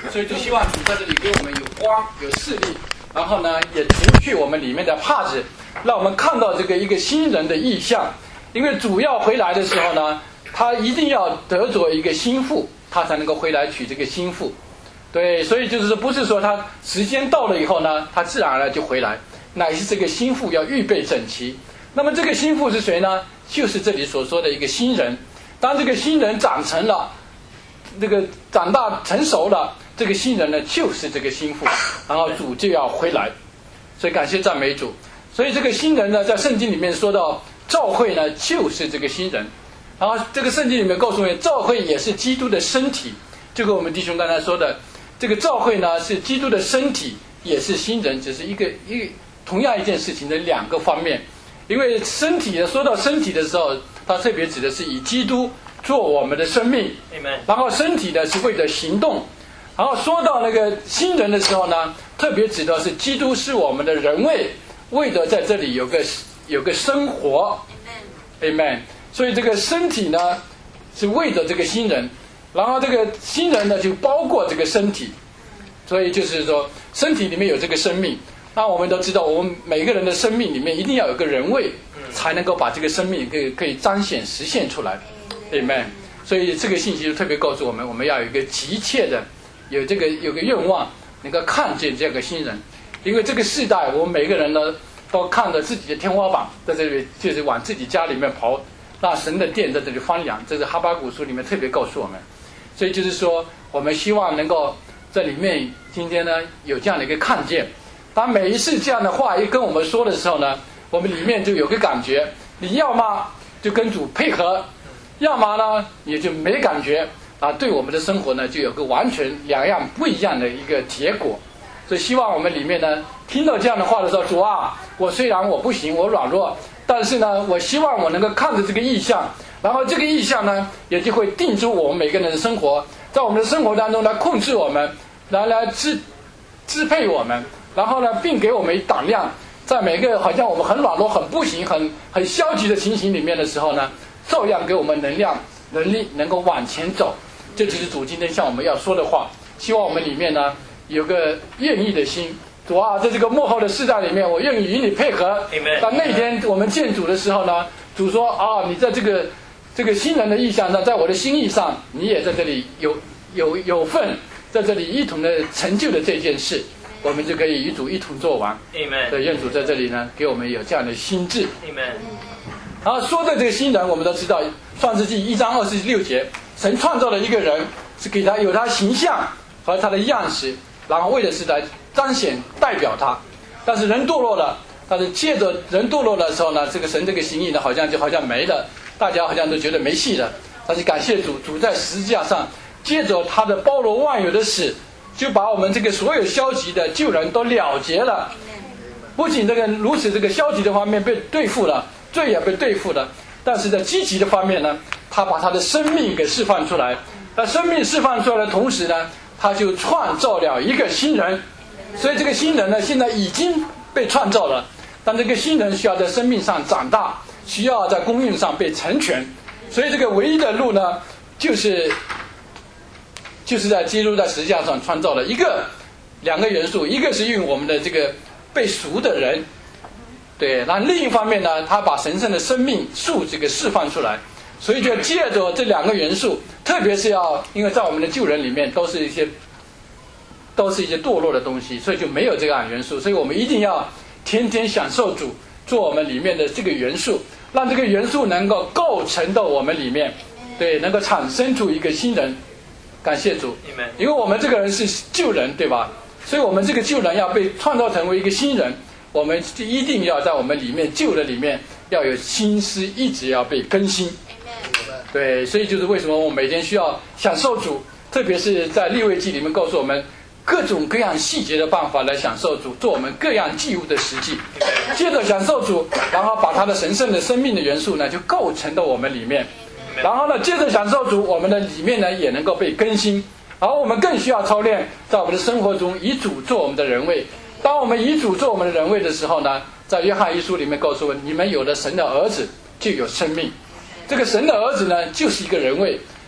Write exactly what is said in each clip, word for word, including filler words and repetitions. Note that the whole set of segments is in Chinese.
所以就希望主在这里给我们有光有视力，然后呢也除去我们里面的帕子，让我们看到这个一个新人的意象。因为主要回来的时候呢，他一定要得着一个心腹，他才能够回来娶这个心腹。对，所以就是说不是说他时间到了以后呢，他自然而然就回来，乃是这个心腹要预备整齐。那么这个心腹是谁呢？就是这里所说的一个新人。当这个新人长成了，这个长大成熟了，这个新人呢就是这个心腹，然后主就要回来。所以感谢赞美主。所以这个新人呢，在圣经里面说到教会呢就是这个新人，然后这个圣经里面告诉我们，教会也是基督的身体。就跟我们弟兄刚才说的，这个教会呢是基督的身体，也是新人，只是一个一个同样一件事情的两个方面。因为身体呢，说到身体的时候，它特别指的是以基督做我们的生命，然后身体呢是为了行动。然后说到那个新人的时候呢，特别指的是基督是我们的人位，为了在这里有个有个生活 ，Amen。所以这个身体呢是为着这个新人，然后这个新人呢就包括这个身体，所以就是说身体里面有这个生命。那我们都知道，我们每个人的生命里面一定要有个人位，才能够把这个生命可以可以彰显实现出来 ，Amen。所以这个信息就特别告诉我们，我们要有一个急切的，有这个有个愿望，能够看见这个新人。因为这个世代，我们每个人呢都看着自己的天花板，在这里就是往自己家里面跑，让神的殿在这里翻扬。这是哈巴谷书里面特别告诉我们。所以就是说，我们希望能够在里面今天呢有这样的一个看见。当每一次这样的话一跟我们说的时候呢，我们里面就有个感觉，你要么就跟主配合，要么呢也就没感觉啊，对我们的生活呢就有个完全两样不一样的一个结果。所以希望我们里面呢听到这样的话的时候，主啊，我虽然我不行，我软弱，但是呢我希望我能够看着这个意象，然后这个意象呢也就会定住我们每个人的生活，在我们的生活当中来控制我们，来来支支配我们，然后呢并给我们胆量，在每个好像我们很软弱很不行很很消极的情形里面的时候呢，照样给我们能量能力，能够往前走。这就是主今天向我们要说的话。希望我们里面呢有个愿意的心，主啊，在这个幕后的世代里面，我愿意与你配合。但那天我们见主的时候呢，主说啊，你在这个这个新人的意象上，在我的心意上，你也在这里有有有份，在这里一同的成就的这件事，我们就可以与主一同做完。对，愿主在这里呢给我们有这样的心智。然后说的这个新人，我们都知道，创世纪一章二十六节，神创造了一个人，是给他有他形象和他的样式，然后为的是来彰显代表他。但是人堕落了，但是借着人堕落的时候呢，这个神这个形意呢好像就好像没了，大家好像都觉得没戏了。但是感谢主，主在十字架上借着他的包罗万有的死，就把我们这个所有消极的旧人都了结了。不仅这个如此，这个消极的方面被对付了，罪也被对付了，但是在积极的方面呢，他把他的生命给释放出来。那生命释放出来的同时呢，他就创造了一个新人。所以这个新人呢现在已经被创造了，但这个新人需要在生命上长大，需要在供应上被成全。所以这个唯一的路呢，就是就是在基督在十字架上创造了一个两个元素，一个是用我们的这个被赎的人，对，那另一方面呢，他把神圣的生命树这个释放出来。所以就借着这两个元素，特别是要因为在我们的旧人里面都是一些都是一些堕落的东西，所以就没有这个元素。所以我们一定要天天享受主做我们里面的这个元素，让这个元素能够构成到我们里面，对，能够产生出一个新人。感谢主，因为我们这个人是旧人，对吧？所以我们这个旧人要被创造成为一个新人，我们就一定要在我们里面旧的里面要有心思，一直要被更新。对，所以就是为什么我们每天需要享受主，特别是在利未记里面告诉我们各种各样细节的办法来享受主，做我们各样祭物的实际。接着享受主，然后把他的神圣的生命的元素呢就构成到我们里面，然后呢接着享受主，我们的里面呢也能够被更新。然后我们更需要操练在我们的生活中以主做我们的人位。当我们以主做我们的人位的时候呢，在约翰一书里面告诉我们，你们有了神的儿子就有生命。这个神的儿子呢就是一个人位，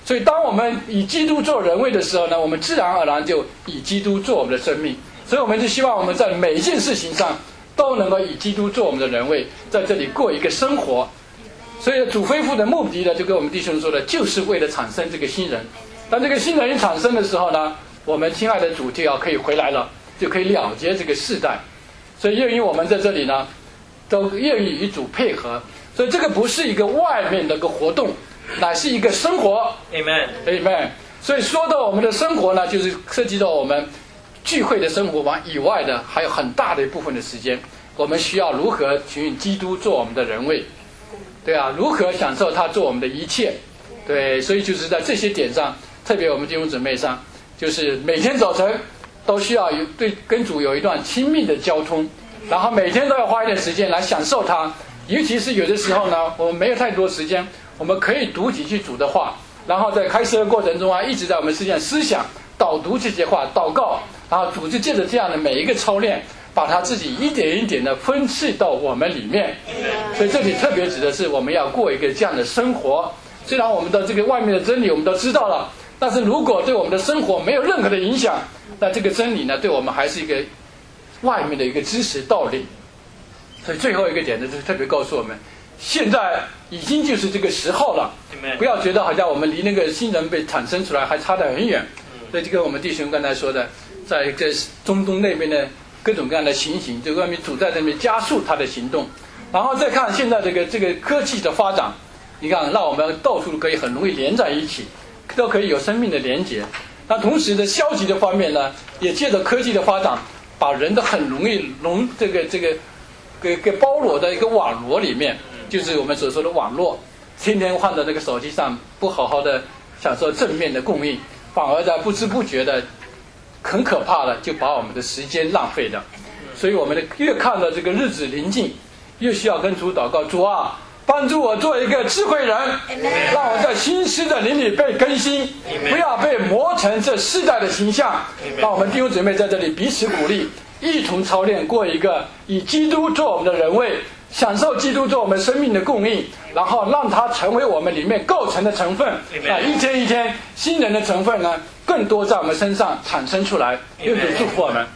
所以当我们以基督做人位的时候呢，我们自然而然就以基督做我们的生命。所以我们就希望我们在每一件事情上都能够以基督做我们的人位，在这里过一个生活。所以主恢复的目的呢，就跟我们弟兄说的，就是为了产生这个新人。当这个新人一产生的时候呢，我们亲爱的主就要可以回来了，就可以了结这个世代。所以愿意我们在这里呢，都愿意与主配合。所以这个不是一个外面的一个活动，乃是一个生活。 Amen Amen。 所以说到我们的生活呢，就是涉及到我们聚会的生活完以外的，还有很大的一部分的时间，我们需要如何寻基督做我们的人位，对啊，如何享受他做我们的一切，对，所以就是在这些点上，特别我们弟兄姊妹上，就是每天早晨都需要有对跟主有一段亲密的交通，然后每天都要花一点时间来享受他。尤其是有的时候呢，我们没有太多时间，我们可以读几句主的话，然后在开始的过程中啊，一直在我们实际上思想导读这些话，祷告，然后主就借着这样的每一个操练，把他自己一点一点的分赐到我们里面。所以这里特别指的是我们要过一个这样的生活。虽然我们的这个外面的真理我们都知道了，但是如果对我们的生活没有任何的影响，那这个真理呢，对我们还是一个外面的一个知识道理。所以最后一个点呢，就是特别告诉我们，现在已经就是这个时候了，不要觉得好像我们离那个新人被产生出来还差得很远。所以就跟我们弟兄刚才说的，在这中东那边的各种各样的情形，就外面主在那边加速他的行动。然后再看现在这个这个科技的发展，你看让我们到处可以很容易连在一起，都可以有生命的连结。那同时的消极的方面呢，也借着科技的发展，把人都很容易融这个这个给给包罗的一个网络里面，就是我们所说的网络，天天放在那个手机上，不好好的享受正面的供应，反而在不知不觉的很可怕的就把我们的时间浪费了。所以我们越看到这个日子临近，越需要跟主祷告，主啊，帮助我做一个智慧人，让我在新诗的灵里被更新，不要被磨成这世代的形象。让我们弟兄姊妹在这里彼此鼓励，一同操练过一个以基督做我们的人位，享受基督做我们生命的供应，然后让它成为我们里面构成的成分。啊，一天一天新人的成分呢，更多在我们身上产生出来。愿主祝福我们。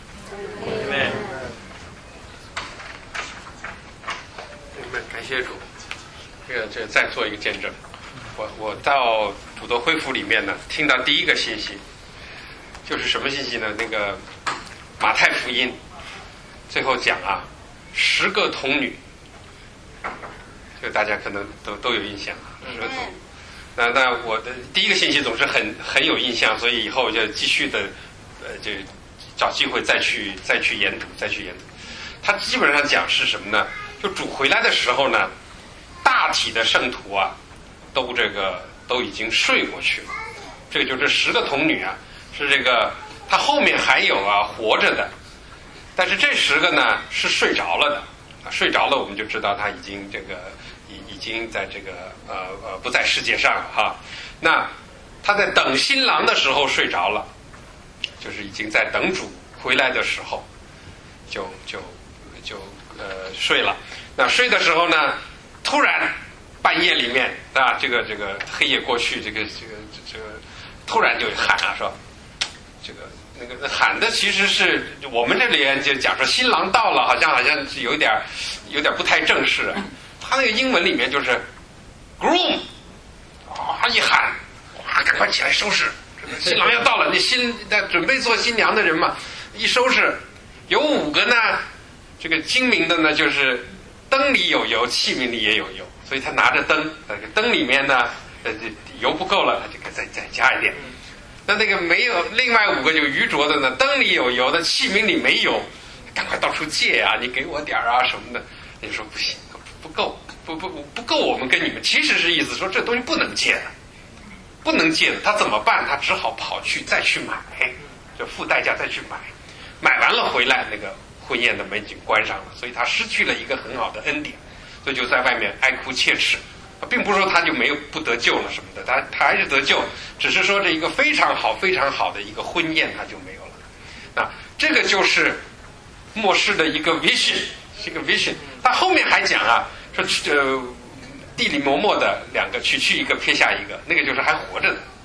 感谢主。这个这个再做一个见证，我我到主的恢复里面呢，听到第一个信息，就是什么信息呢？那个马太福音最后讲啊，十个童女，这个大家可能都都有印象，十个童女。那那我的第一个信息总是很很有印象，所以以后就继续的呃就找机会再去再去研读再去研读。他基本上讲是什么呢？就主回来的时候呢，大体的圣徒啊，都这个都已经睡过去了。这个就是十个童女啊，是这个他后面还有啊活着的，但是这十个呢是睡着了的。睡着了，我们就知道他已经这个已已经在这个呃呃不在世界上了哈。那他在等新郎的时候睡着了，就是已经在等主回来的时候，就就就呃睡了。那睡的时候呢，突然半夜里面啊，这个这个黑夜过去，这个这个这个突然就喊啊说，这个那个喊的其实是我们这里就讲说新郎到了，好像好像是有点有点不太正式。他那个英文里面就是 groom， 啊一喊，哇赶快起来收拾，新郎要到了，那新在准备做新娘的人嘛，一收拾，有五个呢，这个精明的呢就是灯里有油，器皿里也有油，所以他拿着灯，那个灯里面呢，呃，油不够了，他就再再加一点。那那个没有，另外五个就愚拙的呢，灯里有油的，器皿里没油，赶快到处借啊，你给我点啊什么的。你说不行，不够，不不不够，我们跟你们其实是意思说这东西不能借的，不能借的，他怎么办？他只好跑去再去买，就付代价再去买，买完了回来那个婚宴的门已经关上了，所以他失去了一个很好的恩典，所以就在外面哀哭切齿，并不是说他就没有不得救了什么的，他他还是得救，只是说这一个非常好非常好的一个婚宴他就没有了。那这个就是末世的一个 vision， 是一个 vision。他后面还讲啊，说呃地里磨磨的两个，取去一个撇下一个，那个就是还活着的，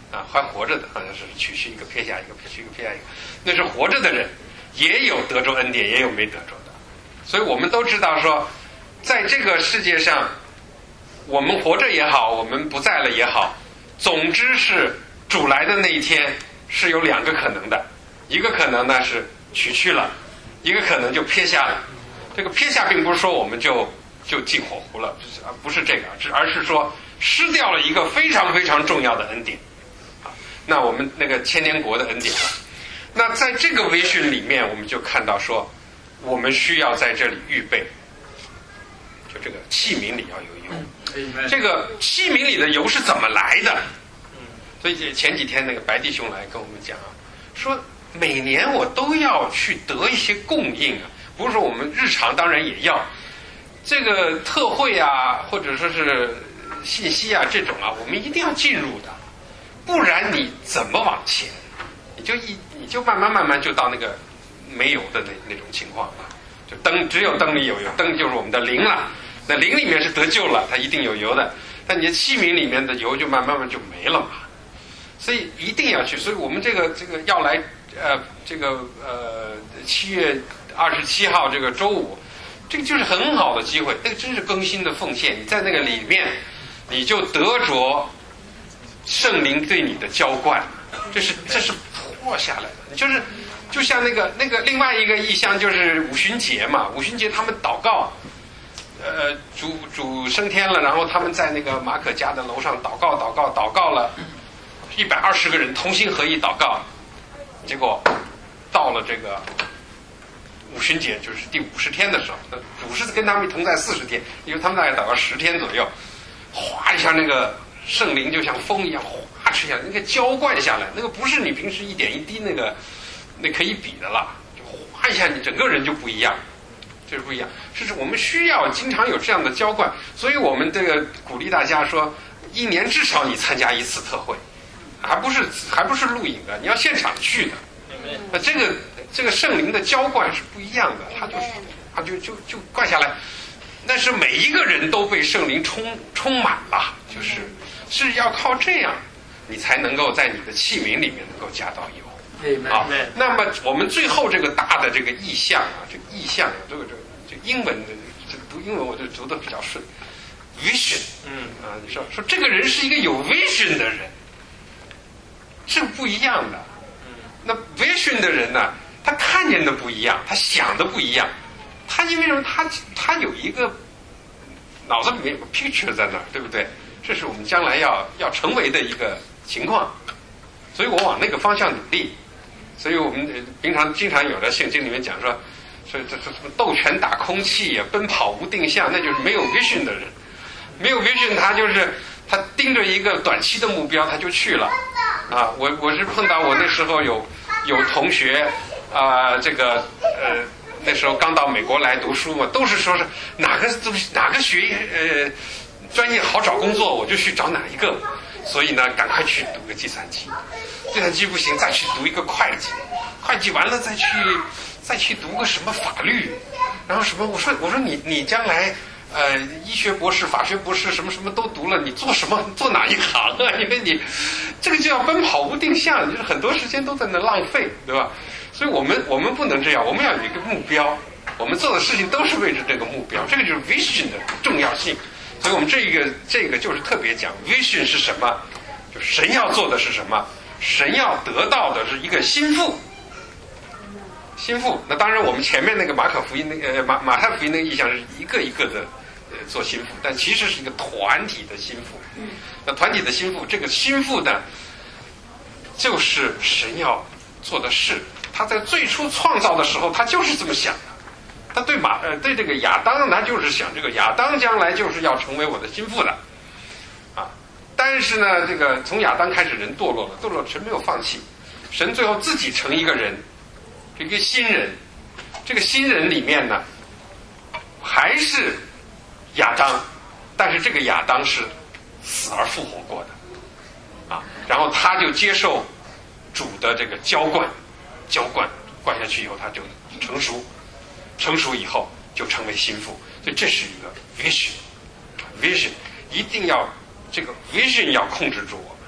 啊，还活着的，好像是取去一个撇下一个，撇去一个撇下一个，那是活着的人，也有得着恩典，也有没得着的。所以我们都知道说，在这个世界上，我们活着也好，我们不在了也好，总之是主来的那一天是有两个可能的，一个可能呢是取去了，一个可能就撇下了。这个撇下并不是说我们就就进火湖了，不是这个，而是说失掉了一个非常非常重要的恩典啊。那我们那个千年国的恩典了。那在这个微训里面，我们就看到说，我们需要在这里预备，就这个器皿里要有油。这个器皿里的油是怎么来的？所以前几天那个白弟兄来跟我们讲啊，说每年我都要去得一些供应啊。不是说我们日常当然也要，这个特会啊，或者说是信息啊这种啊，我们一定要进入的，不然你怎么往前？你就一你就慢慢慢慢就到那个没油的那那种情况了。就灯只有灯里有油，灯就是我们的灵了。那灵里面是得救了，它一定有油的。但你的器皿里面的油就慢慢慢就没了嘛。所以一定要去。所以我们这个这个要来呃这个呃七月。二十七号这个周五，这个就是很好的机会，那个真是更新的奉献。你在那个里面，你就得着圣灵对你的浇灌，这是这是破下来的。你就是就像那个那个另外一个意象就是五旬节嘛，五旬节他们祷告，呃，主主升天了，然后他们在那个马可家的楼上祷告祷告祷告了，一百二十个人同心合意祷告，结果到了这个。五旬节就是第五十天的时候，那主是跟他们同在四十天，因为他们大概祷告十天左右，哗一下那个圣灵就像风一样哗吹下来，那个浇灌下来，那个不是你平时一点一滴那个那可以比的了，就哗一下你整个人就不一样，就是不一样。是我们需要经常有这样的浇灌，所以我们这个鼓励大家说，一年至少你参加一次特会，还不是还不是录影的，你要现场去的。那这个。这个圣灵的浇灌是不一样的，它就是它就就就灌下来，但是每一个人都被圣灵充充满了，就是是要靠这样，你才能够在你的器皿里面能够加到油啊。那么我们最后这个大的这个意象啊，这个意象啊，这个这个这个英文的这读英文我就读得比较顺 ，vision， 嗯啊，你说说这个人是一个有 vision 的人，是不一样的。那 vision 的人呢？他看见的不一样，他想的不一样，他因为什么？他他有一个脑子里面有个 picture 在那儿，对不对？这是我们将来要要成为的一个情况，所以我往那个方向努力。所以我们平常经常有的圣经里面讲说，说这这什么斗拳打空气呀，奔跑无定向，那就是没有 vision 的人。没有 vision， 他就是他盯着一个短期的目标，他就去了。啊，我我是碰到我那时候有有同学。啊、呃，这个呃，那时候刚到美国来读书嘛，都是说是哪个东西哪个学业呃专业好找工作，我就去找哪一个。所以呢，赶快去读个计算机，计算机不行，再去读一个会计，会计完了再去再去读个什么法律，然后什么？我说我说你你将来呃医学博士、法学博士什么什么都读了，你做什么做哪一行啊？因为你这个就要奔跑无定向，就是很多时间都在那浪费，对吧？所以我们我们不能这样，我们要有一个目标，我们做的事情都是为着这个目标，这个就是 vision 的重要性。所以我们这个这个就是特别讲 vision 是什么，就神要做的是什么，神要得到的是一个心腹，心腹。那当然我们前面那个马可福音那个马马太福音那个意象是一个一个的呃做心腹，但其实是一个团体的心腹。那团体的心腹，这个心腹呢，就是神要做的事。他在最初创造的时候，他就是这么想的。他对马呃对这个亚当，他就是想这个亚当将来就是要成为我的心腹的，啊！但是呢，这个从亚当开始人堕落了，堕落神没有放弃，神最后自己成一个人，一个新人。这个新人里面呢，还是亚当，但是这个亚当是死而复活过的，啊！然后他就接受主的这个浇灌。浇灌灌下去以后，他就成熟，成熟以后就成为心腹。所以这是一个 vision，vision 一定要这个 vision 要控制住我们，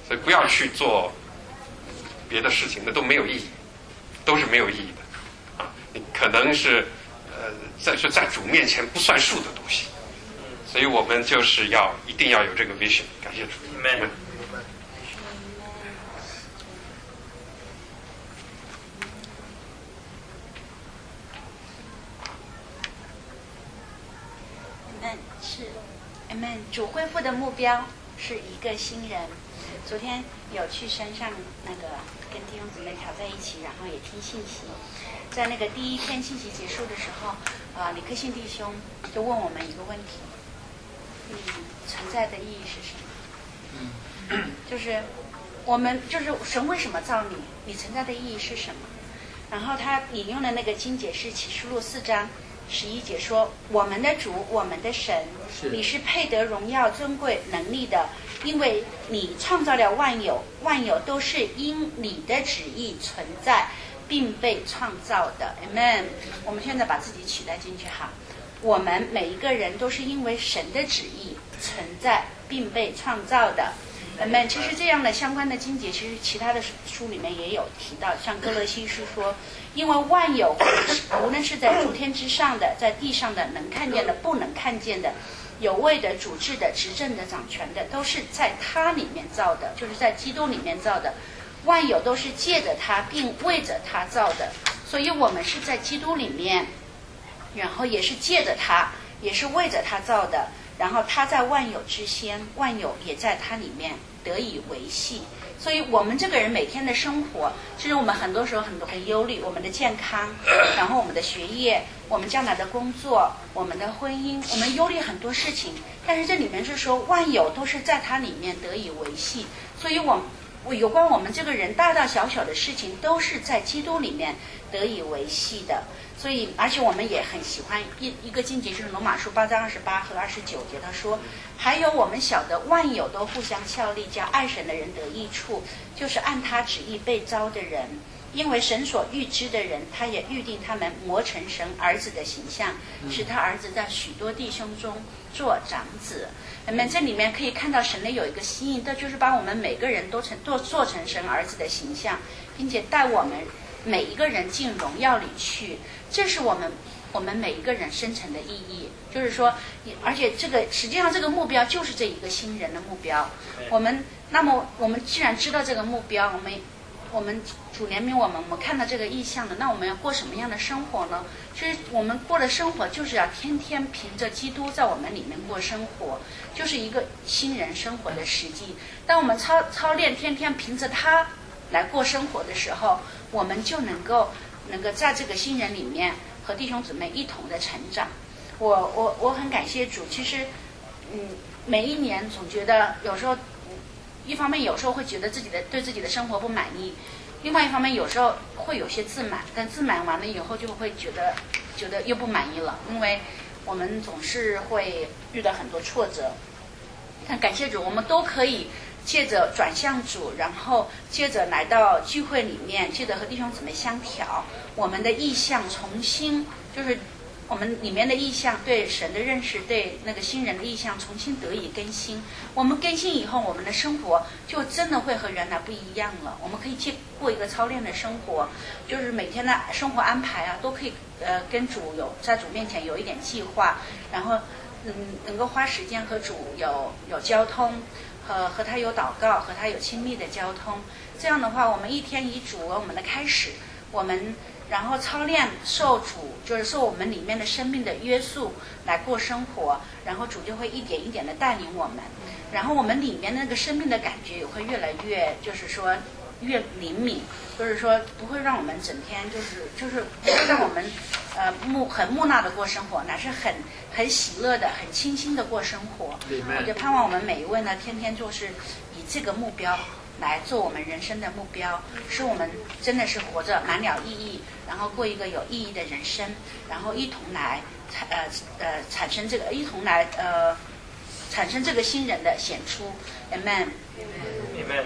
所以不要去做别的事情，那都没有意义，都是没有意义的啊！你可能是呃，在是在主面前不算数的东西，所以我们就是要一定要有这个 vision。感谢主。Amen。 是 Amen。 主恢复的目标是一个新人。昨天有去山上那个跟弟兄姊妹调在一起，然后也听信息。在那个第一天信息结束的时候，啊、呃，李克信弟兄就问我们一个问题：嗯，存在的意义是什么？就是我们就是神为什么造你？你存在的意义是什么？然后他引用的那个经节是启示录四章十一节说：我们的主，我们的神，你是配得荣耀、尊贵、能力的，因为你创造了万有，万有都是因你的旨意存在并被创造的。 Amen。 我们现在把自己取代进去哈，我们每一个人都是因为神的旨意存在并被创造的。Amen。 其实这样的相关的经节，其实其他的书里面也有提到，像歌罗西书说，因为万有无论是在诸天之上的，在地上的，能看见的，不能看见的，有位的、主治的、执政的、掌权的，都是在他里面造的，就是在基督里面造的。万有都是借着他并为着他造的，所以我们是在基督里面，然后也是借着他，也是为着他造的。然后他在万有之先，万有也在他里面得以维系。所以我们这个人每天的生活，其实我们很多时候很多很忧虑，我们的健康，然后我们的学业，我们将来的工作，我们的婚姻，我们忧虑很多事情。但是这里面是说万有都是在他里面得以维系，所以我我有关我们这个人大大小小的事情都是在基督里面得以维系的。所以而且我们也很喜欢一一个经节，就是罗马书八章二十八和二十九节，他说还有我们晓得万有都互相效力，叫爱神的人得益处，就是按他旨意被招的人，因为神所预知的人，他也预定他们磨成神儿子的形象，使他儿子在许多弟兄中做长子。那么这里面可以看到神的有一个心意，这就是把我们每个人都成做做成神儿子的形象，并且带我们每一个人进荣耀里去。这是我们我们每一个人生存的意义，就是说，而且这个实际上这个目标就是这一个新人的目标。我们那么我们既然知道这个目标，我们我们主怜悯我们，我们看到这个意向的，那我们要过什么样的生活呢？其实我们过的生活就是要天天凭着基督在我们里面过生活，就是一个新人生活的实际。当我们操操练天天凭着他来过生活的时候，我们就能够能够在这个新人里面和弟兄姊妹一同的成长。我我我很感谢主。其实嗯，每一年总觉得有时候一方面有时候会觉得自己的对自己的生活不满意，另外一方面有时候会有些自满，但自满完了以后就会觉得觉得又不满意了，因为我们总是会遇到很多挫折。但感谢主，我们都可以借着转向主，然后接着来到聚会里面，接着和弟兄姊妹相调，我们的意向重新就是我们里面的意向，对神的认识，对那个新人的意向重新得以更新。我们更新以后，我们的生活就真的会和原来不一样了。我们可以去过一个操练的生活，就是每天的生活安排啊，都可以呃跟主有在主面前有一点计划，然后嗯能够花时间和主有有交通，和和他有祷告，和他有亲密的交通。这样的话，我们一天以主为我们的开始，我们然后操练受主，就是受我们里面的生命的约束来过生活，然后主就会一点一点的带领我们，然后我们里面那个生命的感觉也会越来越，就是说越灵敏，就是说不会让我们整天就是就是不会让我们呃木很木讷的过生活，乃是很很喜乐的、很清新的过生活。我就盼望我们每一位呢，天天就是以这个目标来做我们人生的目标，使我们真的是活着满了意义，然后过一个有意义的人生，然后一同来产呃呃产生这个一同来呃产生这个新人的显出。 Amen Amen。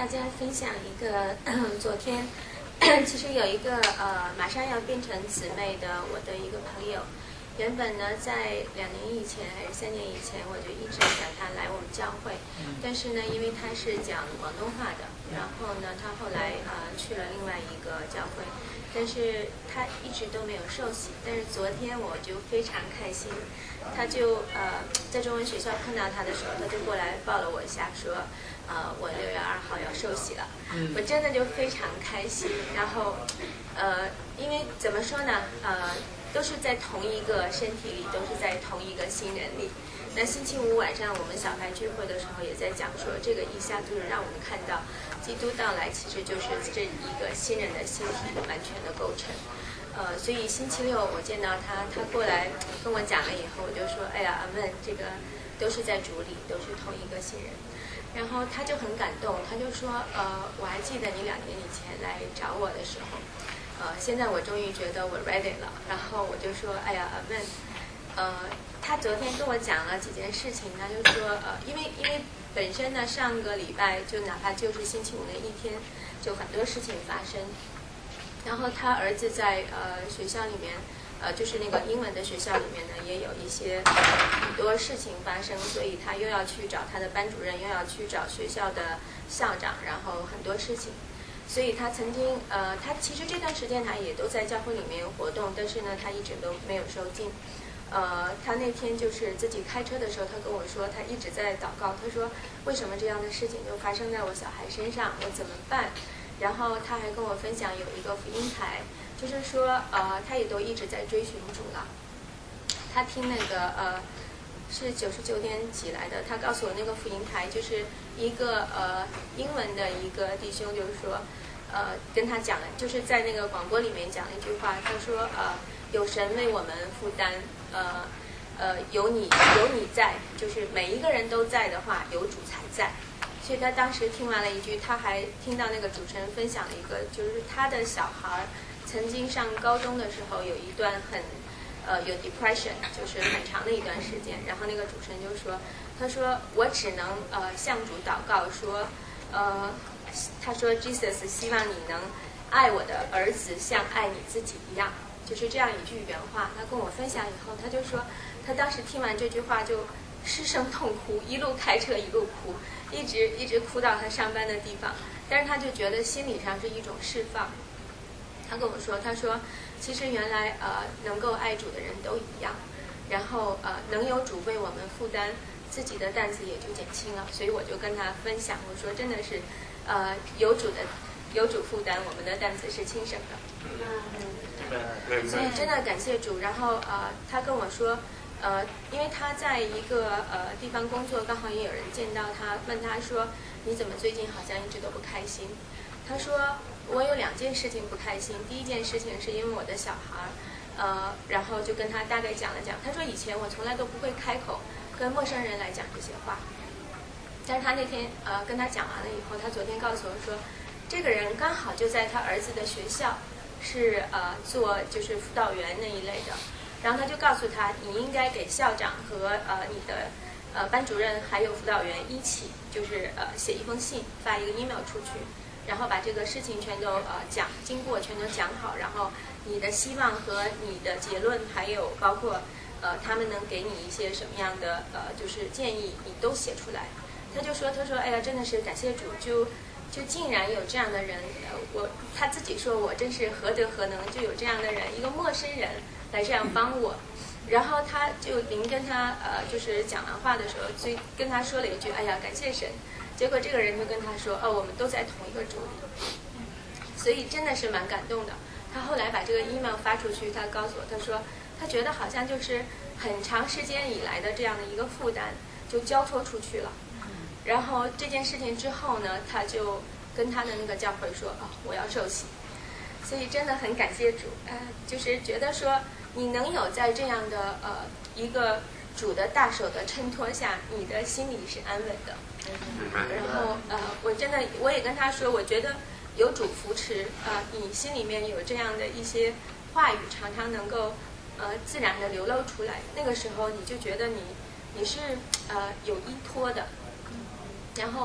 大家分享一个，昨天其实有一个呃马上要变成姊妹的我的一个朋友，原本呢在两年以前还是三年以前，我就一直想他来我们教会，但是呢，因为他是讲广东话的，然后呢，他后来呃去了另外一个教会，但是他一直都没有受洗。但是昨天我就非常开心，他就呃在中文学校碰到他的时候，他就过来抱了我一下，说呃我六月二号要受洗了，我真的就非常开心。然后呃因为怎么说呢呃。都是在同一个身体里，都是在同一个新人里。那星期五晚上我们小孩聚会的时候也在讲说，这个意象就是让我们看到基督到来其实就是这一个新人的心体完全的构成。呃，所以星期六我见到他，他过来跟我讲了以后，我就说，哎呀，阿们，这个都是在主里，都是同一个新人。然后他就很感动，他就说，呃，我还记得你两年以前来找我的时候。呃，现在我终于觉得我 ready 了，然后我就说，哎呀，阿们，呃，他昨天跟我讲了几件事情，他就说，呃，因为因为本身呢，上个礼拜就哪怕就是星期五那一天，就很多事情发生，然后他儿子在呃学校里面，呃，就是那个英文的学校里面呢，也有一些很多事情发生，所以他又要去找他的班主任，又要去找学校的校长，然后很多事情。所以他曾经，呃，他其实这段时间他也都在教会里面活动，但是呢，他一直都没有受浸。呃，他那天就是自己开车的时候，他跟我说，他一直在祷告。他说，为什么这样的事情就发生在我小孩身上？我怎么办？然后他还跟我分享有一个福音台，就是说，呃，他也都一直在追寻主了。他听那个，呃。是九十九点几来的，他告诉我那个福音台就是一个呃英文的一个弟兄，就是说呃跟他讲了，就是在那个广播里面讲了一句话，他说呃有神为我们负担，呃呃有你有你在，就是每一个人都在的话，有主才在。所以他当时听完了一句，他还听到那个主持人分享了一个，就是他的小孩曾经上高中的时候有一段很。呃，有 depression， 就是很长的一段时间。然后那个主持人就说，他说我只能呃向主祷告说，呃，他说 Jesus 希望你能爱我的儿子像爱你自己一样，就是这样一句原话。他跟我分享以后，他就说他当时听完这句话就失声痛哭，一路开车一路哭，一直一直哭到他上班的地方。但是他就觉得心理上是一种释放。他跟我说，他说其实原来呃能够爱主的人都一样，然后呃能有主为我们负担，自己的担子也就减轻了。所以我就跟他分享，我说真的是呃有主的有主负担，我们的担子是轻省的。嗯，所以真的感谢主。然后呃他跟我说呃因为他在一个呃地方工作，刚好也有人见到他，问他说你怎么最近好像一直都不开心？他说我有两件事情不开心，第一件事情是因为我的小孩，呃，然后就跟他大概讲了讲。他说以前我从来都不会开口跟陌生人来讲这些话，但是他那天呃跟他讲完了以后，他昨天告诉我说，这个人刚好就在他儿子的学校，是呃做就是辅导员那一类的，然后他就告诉他，你应该给校长和呃你的呃班主任还有辅导员一起，就是呃写一封信，发一个 email 出去。然后把这个事情全都呃讲经过全都讲好，然后你的希望和你的结论，还有包括呃他们能给你一些什么样的呃就是建议，你都写出来。他就说他说哎呀真的是感谢主，就就竟然有这样的人，呃我他自己说我真是何德何能，就有这样的人，一个陌生人来这样帮我。然后他就临跟他呃就是讲完话的时候，就跟他说了一句哎呀感谢神。结果这个人就跟他说，哦，我们都在同一个主里，所以真的是蛮感动的。他后来把这个 email 发出去，他告诉我，他说他觉得好像就是很长时间以来的这样的一个负担就交托出去了。然后这件事情之后呢，他就跟他的那个教会说，哦，我要受洗。所以真的很感谢主，呃，就是觉得说你能有在这样的呃一个主的大手的衬托下，你的心里是安稳的。然后呃，我真的我也跟他说，我觉得有主扶持，呃，你心里面有这样的一些话语，常常能够呃自然的流露出来。那个时候你就觉得你你是呃有依托的。然后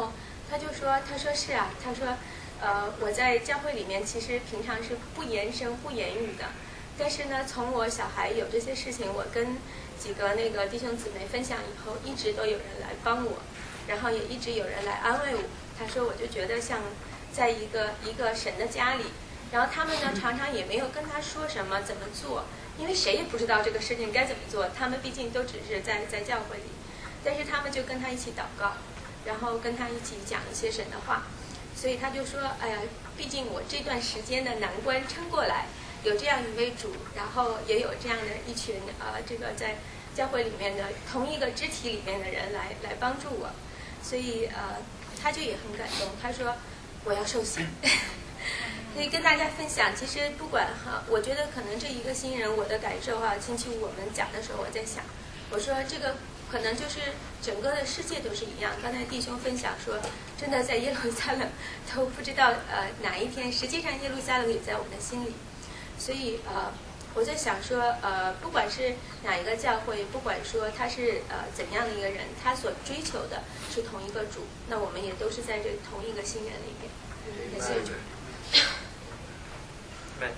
他就说，他说是啊，他说，呃，我在教会里面其实平常是不言声不言语的，但是呢，从我小孩有这些事情，我跟几个那个弟兄姊妹分享以后，一直都有人来帮我，然后也一直有人来安慰我。他说，我就觉得像在一个一个神的家里，然后他们呢常常也没有跟他说什么怎么做，因为谁也不知道这个事情该怎么做，他们毕竟都只是在在教会里，但是他们就跟他一起祷告，然后跟他一起讲一些神的话，所以他就说，哎呀，毕竟我这段时间的难关撑过来，有这样一位主，然后也有这样的一群呃这个在教会里面的同一个肢体里面的人来来帮助我，所以呃他就也很感动，他说我要受洗。可以跟大家分享，其实不管哈，我觉得可能这一个新人我的感受哈，星期五我们讲的时候我在想，我说这个可能就是整个的世界都是一样。刚才弟兄分享说，真的在耶路撒冷都不知道呃哪一天，实际上耶路撒冷也在我们的心里。所以呃我在想说呃不管是哪一个教会，不管说他是呃怎样的一个人，他所追求的是同一个主，那我们也都是在这同一个新人里面。感谢主。 对。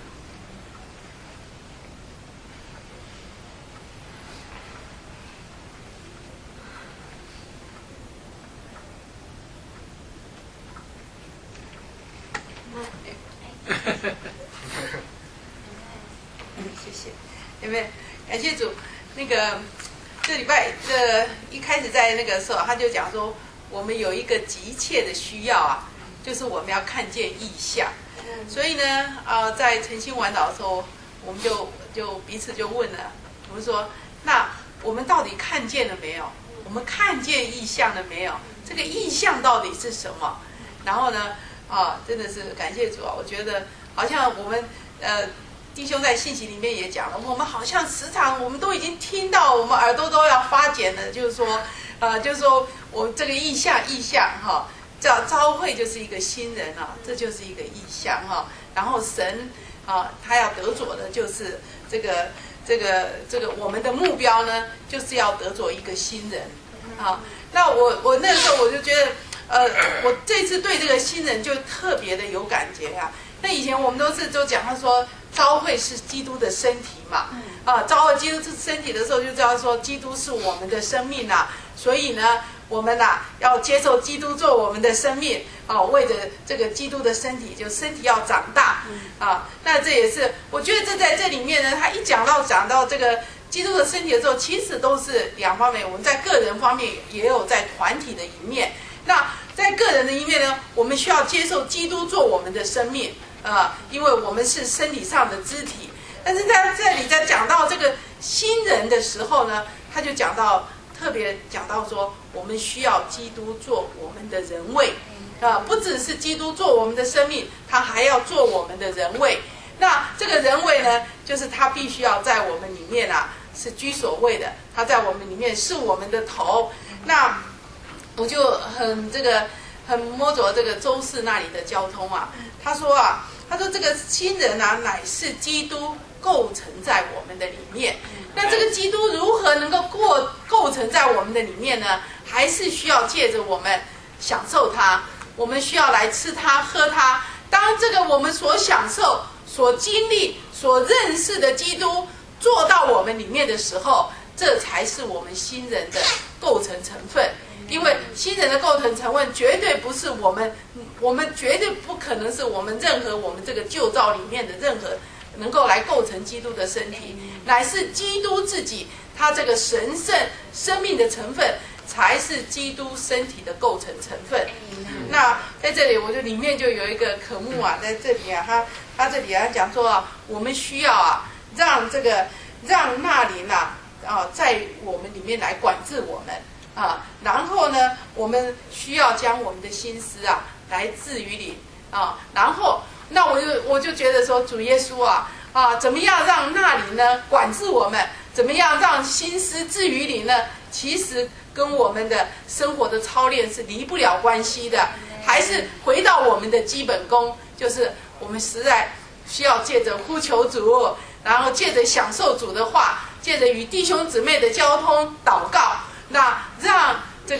谢谢，有没有？感谢主。那个这礼拜这一开始在那个时候，他就讲说，我们有一个急切的需要啊，就是我们要看见异象。所以呢，啊、呃，在晨星晚祷的时候，我们就就彼此就问了，我们说，那我们到底看见了没有？我们看见异象了没有？这个异象到底是什么？然后呢，啊，真的是感谢主啊！我觉得好像我们呃弟兄在信息里面也讲了，我们好像时常我们都已经听到，我们耳朵都要发茧了，就是说，呃，就是说我这个异象异象哈。召召会就是一个新人啊，这就是一个意象哈、啊。然后神啊，他要得着的就是这个这个这个我们的目标呢，就是要得着一个新人啊。那我我那个时候我就觉得，呃，我这次对这个新人就特别的有感觉啊。那以前我们都是都讲他说，召会是基督的身体嘛，啊，召会基督是身体的时候，就知道说基督是我们的生命啊，所以呢。我们呐、啊、要接受基督做我们的生命啊，为着这个基督的身体，就身体要长大啊。那这也是我觉得这在这里面呢，他一讲到讲到这个基督的身体的时候，其实都是两方面。我们在个人方面也有在团体的一面。那在个人的一面呢，我们需要接受基督做我们的生命啊，因为我们是身体上的肢体。但是在这里在讲到这个新人的时候呢，他就讲到。特别讲到说，我们需要基督做我们的人位，啊，不只是基督做我们的生命，他还要做我们的人位。那这个人位呢，就是他必须要在我们里面啊，是居所位的，他在我们里面是我们的头。那我就很这个很摸着这个周氏那里的交通啊，他说啊，他说这个新人啊，乃是基督构成在我们的里面。那这个基督如何能够过构成在我们的里面呢？还是需要借着我们享受它，我们需要来吃它喝它。当这个我们所享受、所经历、所认识的基督做到我们里面的时候，这才是我们新人的构成成分。因为新人的构成成分绝对不是我们，我们绝对不可能是我们任何我们这个旧造里面的任何。能够来构成基督的身体，乃是基督自己，他这个神圣生命的成分，才是基督身体的构成成分。那在这里，我就里面就有一个科目啊，在这里啊，他他这里啊讲说啊，我们需要啊，让这个让那灵啊啊，在我们里面来管制我们啊，然后呢，我们需要将我们的心思啊来置于灵啊，然后。那我就我就觉得说，主耶稣啊啊，怎么样让那里呢管制我们？怎么样让心思置于灵呢？其实跟我们的生活的操练是离不了关系的，还是回到我们的基本功，就是我们实在需要借着呼求主，然后借着享受主的话，借着与弟兄姊妹的交通祷告，那让这个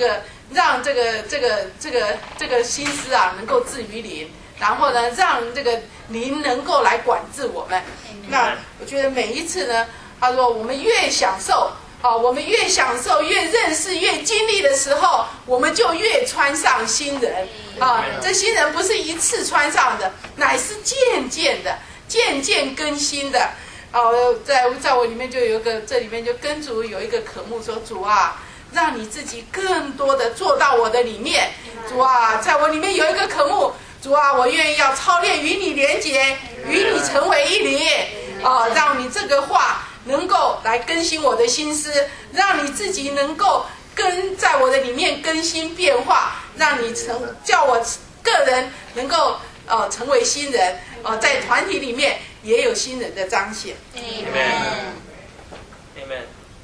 让这个这个这个这个心思啊能够置于灵，然后呢，让这个灵能够来管制我们。那我觉得每一次呢，他说我们越享受。啊，我们越享受、越认识、越经历的时候，我们就越穿上新人。啊，这新人不是一次穿上的，乃是渐渐的、渐渐更新的。啊，在在我里面就有一个，这里面就跟主有一个渴慕说：主啊，让你自己更多的做到我的里面。主啊，在我里面有一个渴慕。主啊，我愿意要操练与你连结，与你成为一灵。啊，让你这个话能够来更新我的心思，让你自己能够跟在我的里面更新变化，让你成叫我个人能够呃成为新人，呃在团体里面也有新人的彰显。 Amen. Amen.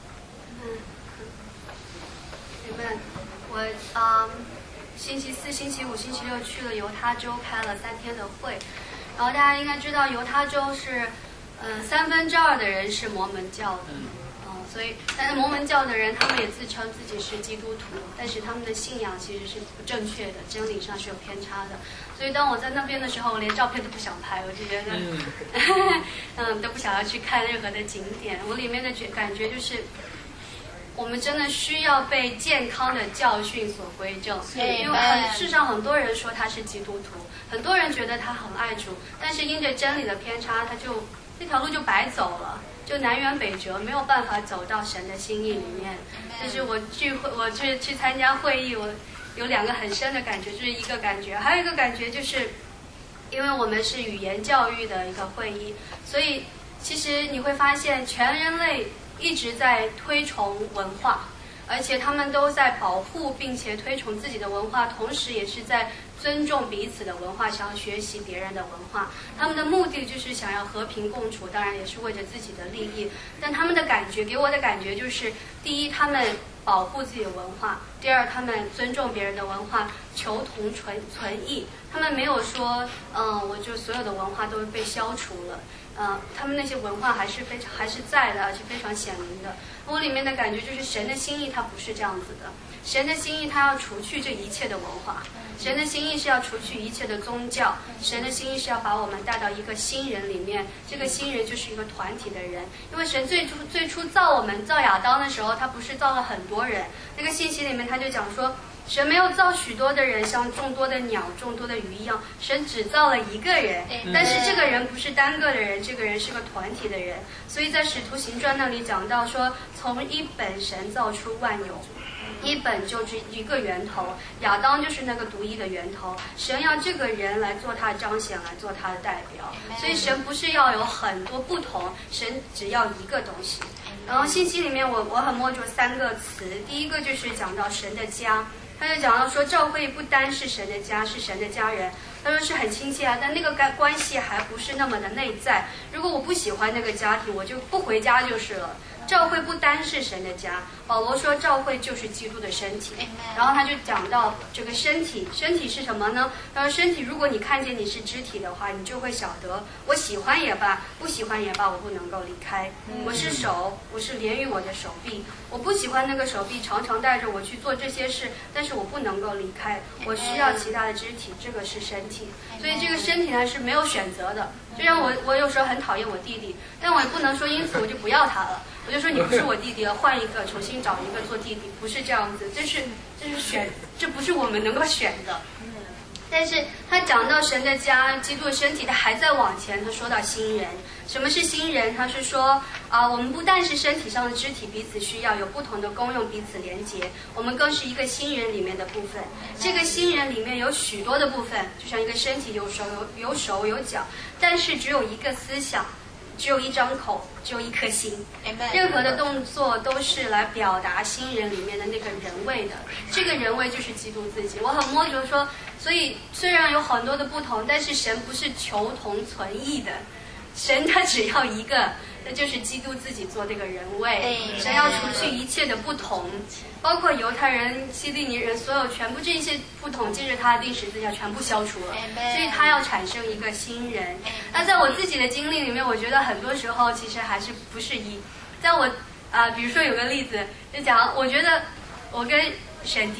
Amen. 我嗯，星期四、星期五、星期六去了犹他州开了三天的会，然后大家应该知道犹他州是。呃，三分之二的人是摩门教的，嗯、呃，所以，但是摩门教的人，他们也自称自己是基督徒，但是他们的信仰其实是不正确的，真理上是有偏差的。所以当我在那边的时候，我连照片都不想拍，我就觉得，嗯，嗯都不想要去看任何的景点。我里面的觉感觉就是，我们真的需要被健康的教训所归正，因为很世上很多人说他是基督徒，很多人觉得他很爱主，但是因着真理的偏差，他就。这条路就白走了，就南辕北辙，没有办法走到神的心意里面。就是我聚会，我去去参加会议，我有两个很深的感觉，就是一个感觉，还有一个感觉就是，因为我们是语言教育的一个会议，所以其实你会发现，全人类一直在推崇文化，而且他们都在保护并且推崇自己的文化，同时也是在尊重彼此的文化，想要学习别人的文化。他们的目的就是想要和平共处，当然也是为着自己的利益。但他们的感觉给我的感觉就是，第一，他们保护自己的文化；第二，他们尊重别人的文化，求同存存异。他们没有说，嗯，我就所有的文化都被消除了。呃，他们那些文化还是非常还是在的，而且非常显明的。我里面的感觉就是神的心意，它不是这样子的。神的心意，它要除去这一切的文化；神的心意是要除去一切的宗教；神的心意是要把我们带到一个新人里面。这个新人就是一个团体的人，因为神最初最初造我们造亚当的时候，他不是造了很多人。那个信息里面他就讲说。神没有造许多的人，像众多的鸟、众多的鱼一样，神只造了一个人。但是这个人不是单个的人，这个人是个团体的人。所以在使徒行传那里讲到说，从一本神造出万有，一本就是一个源头，亚当就是那个独一的源头。神要这个人来做他的彰显，来做他的代表。所以神不是要有很多不同，神只要一个东西。然后信息里面我我很摸着三个词，第一个就是讲到神的家。他就讲到说，教会不单是神的家，是神的家人。他说是很亲切啊，但那个关系还不是那么的内在。如果我不喜欢那个家庭，我就不回家就是了。教会不单是神的家，保罗说教会就是基督的身体。然后他就讲到这个身体，身体是什么呢？他说身体，如果你看见你是肢体的话，你就会晓得，我喜欢也罢，不喜欢也罢，我不能够离开。我是手，我是连于我的手臂，我不喜欢那个手臂常常带着我去做这些事，但是我不能够离开，我需要其他的肢体，这个是身体。所以这个身体呢是没有选择的。就像我，我有时候很讨厌我弟弟，但我也不能说因此我就不要他了。我就说你不是我弟弟了，换一个，重新找一个做弟弟，不是这样子，这是这是选，这不是我们能够选的。但是他讲到神的家，基督的身体，他还在往前，他说到新人。什么是新人？他是说啊、呃，我们不但是身体上的肢体彼此需要，有不同的功用彼此连结，我们更是一个新人里面的部分。这个新人里面有许多的部分，就像一个身体有手有有手有脚，但是只有一个思想。只有一张口，只有一颗心。任何的动作都是来表达新人里面的那个人味的。这个人味就是基督自己。我很摸着说，所以虽然有很多的不同，但是神不是求同存异的。神他只要一个，那就是基督自己做这个人位。神要除去一切的不同，包括犹太人、希利尼人，所有全部这些不同，借着他的钉十字架全部消除了。所以他要产生一个新人。那在我自己的经历里面，我觉得很多时候其实还是不是一。在我啊、呃，比如说有个例子，就讲我觉得我跟沈迪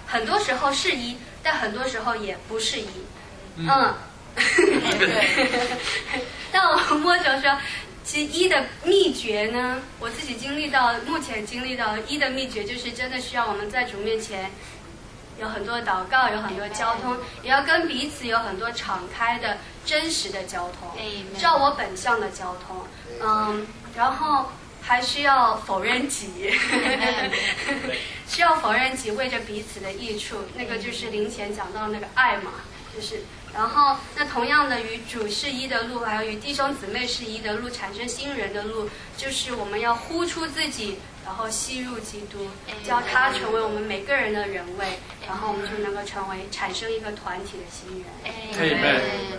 很多时候是一，但很多时候也不是一。嗯。 嗯但我摸着说，其实一的秘诀呢，我自己经历到，目前经历到一的秘诀就是真的需要我们在主面前有很多祷告，有很多交通，也要跟彼此有很多敞开的真实的交通，照我本相的交通。嗯，然后还需要否认己，需要否认己，为着彼此的益处。那个就是灵前讲到那个爱嘛，就是。然后，那同样的，与主是一的路，还有与弟兄姊妹是一的路，产生新人的路，就是我们要呼出自己，然后吸入基督，叫他成为我们每个人的人位，然后我们就能够成为产生一个团体的新人。 Amen。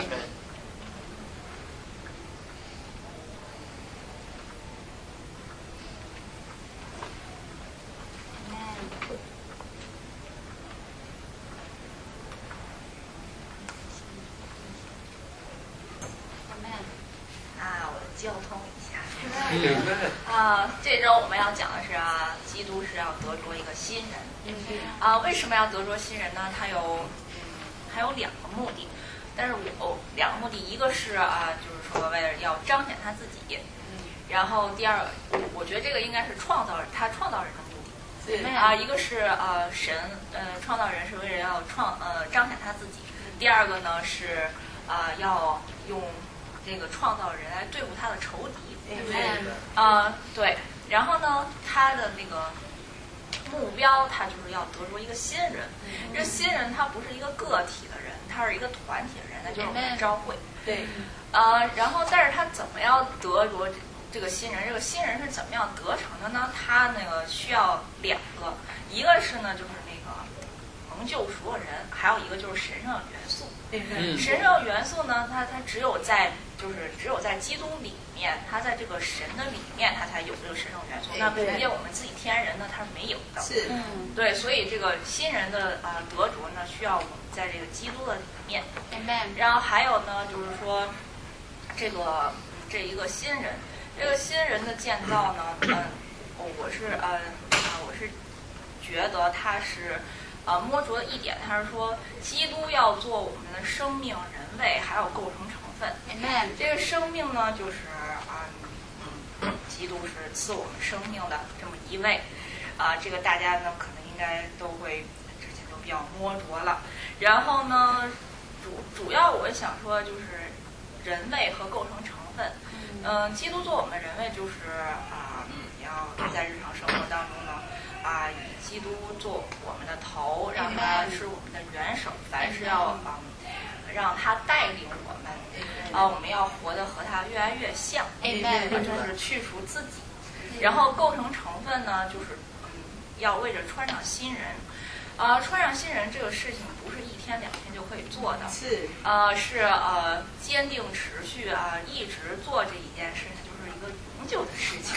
交通一下啊，这周我们要讲的是啊，基督是要得着一个新人。啊，为什么要得着新人呢？它有嗯，还有两个目的，但是我两个目的，一个是啊，就是说为了要彰显他自己，然后第二，我觉得这个应该是创造他创造人的目的。啊，一个是呃神呃创造人是为了要创呃彰显他自己，第二个呢是啊要用这个创造人来对付他的仇敌。啊、呃、对，然后呢他的那个目标他就是要得着一个新人，这新人他不是一个个体的人，他是一个团体的人，那就是我们召会。对，呃然后但是他怎么样得着这个新人，这个新人是怎么样得成的呢？他那个需要两个，一个是呢就是那个蒙救赎的人，还有一个就是神圣的元素。 嗯、 神圣元素呢，它它只有在就是只有在基督里面，它在这个神的里面，它才有这个神圣元素。那凭借我们自己天然人呢，它是没有的。是，嗯，对，所以这个新人的啊、呃、得着呢，需要我们在这个基督的里面。Amen。然后还有呢，就是说这个这一个新人，这个新人的建造呢，嗯，我是呃啊，我是觉得他是。呃，摸着的一点，他是说，基督要做我们的生命、人位，还有构成成分。Amen。这个生命呢，就是啊、嗯，基督是赐我们生命的这么一位。啊、呃，这个大家呢，可能应该都会之前都比较摸着了。然后呢，主主要我想说就是人位和构成成分。嗯、呃，基督做我们人位，就是啊，你、呃、要在日常生活当中呢。啊，以基督做我们的头，让他是我们的元首，凡是要啊、嗯，让他带领我们，啊，我们要活得和他越来越像，啊，就是去除自己。然后构成成分呢，就是嗯，要为着穿上新人，啊，穿上新人这个事情不是一天两天就可以做的，是，呃，是呃坚定持续啊，一直做这一件事情。一个永久的事情，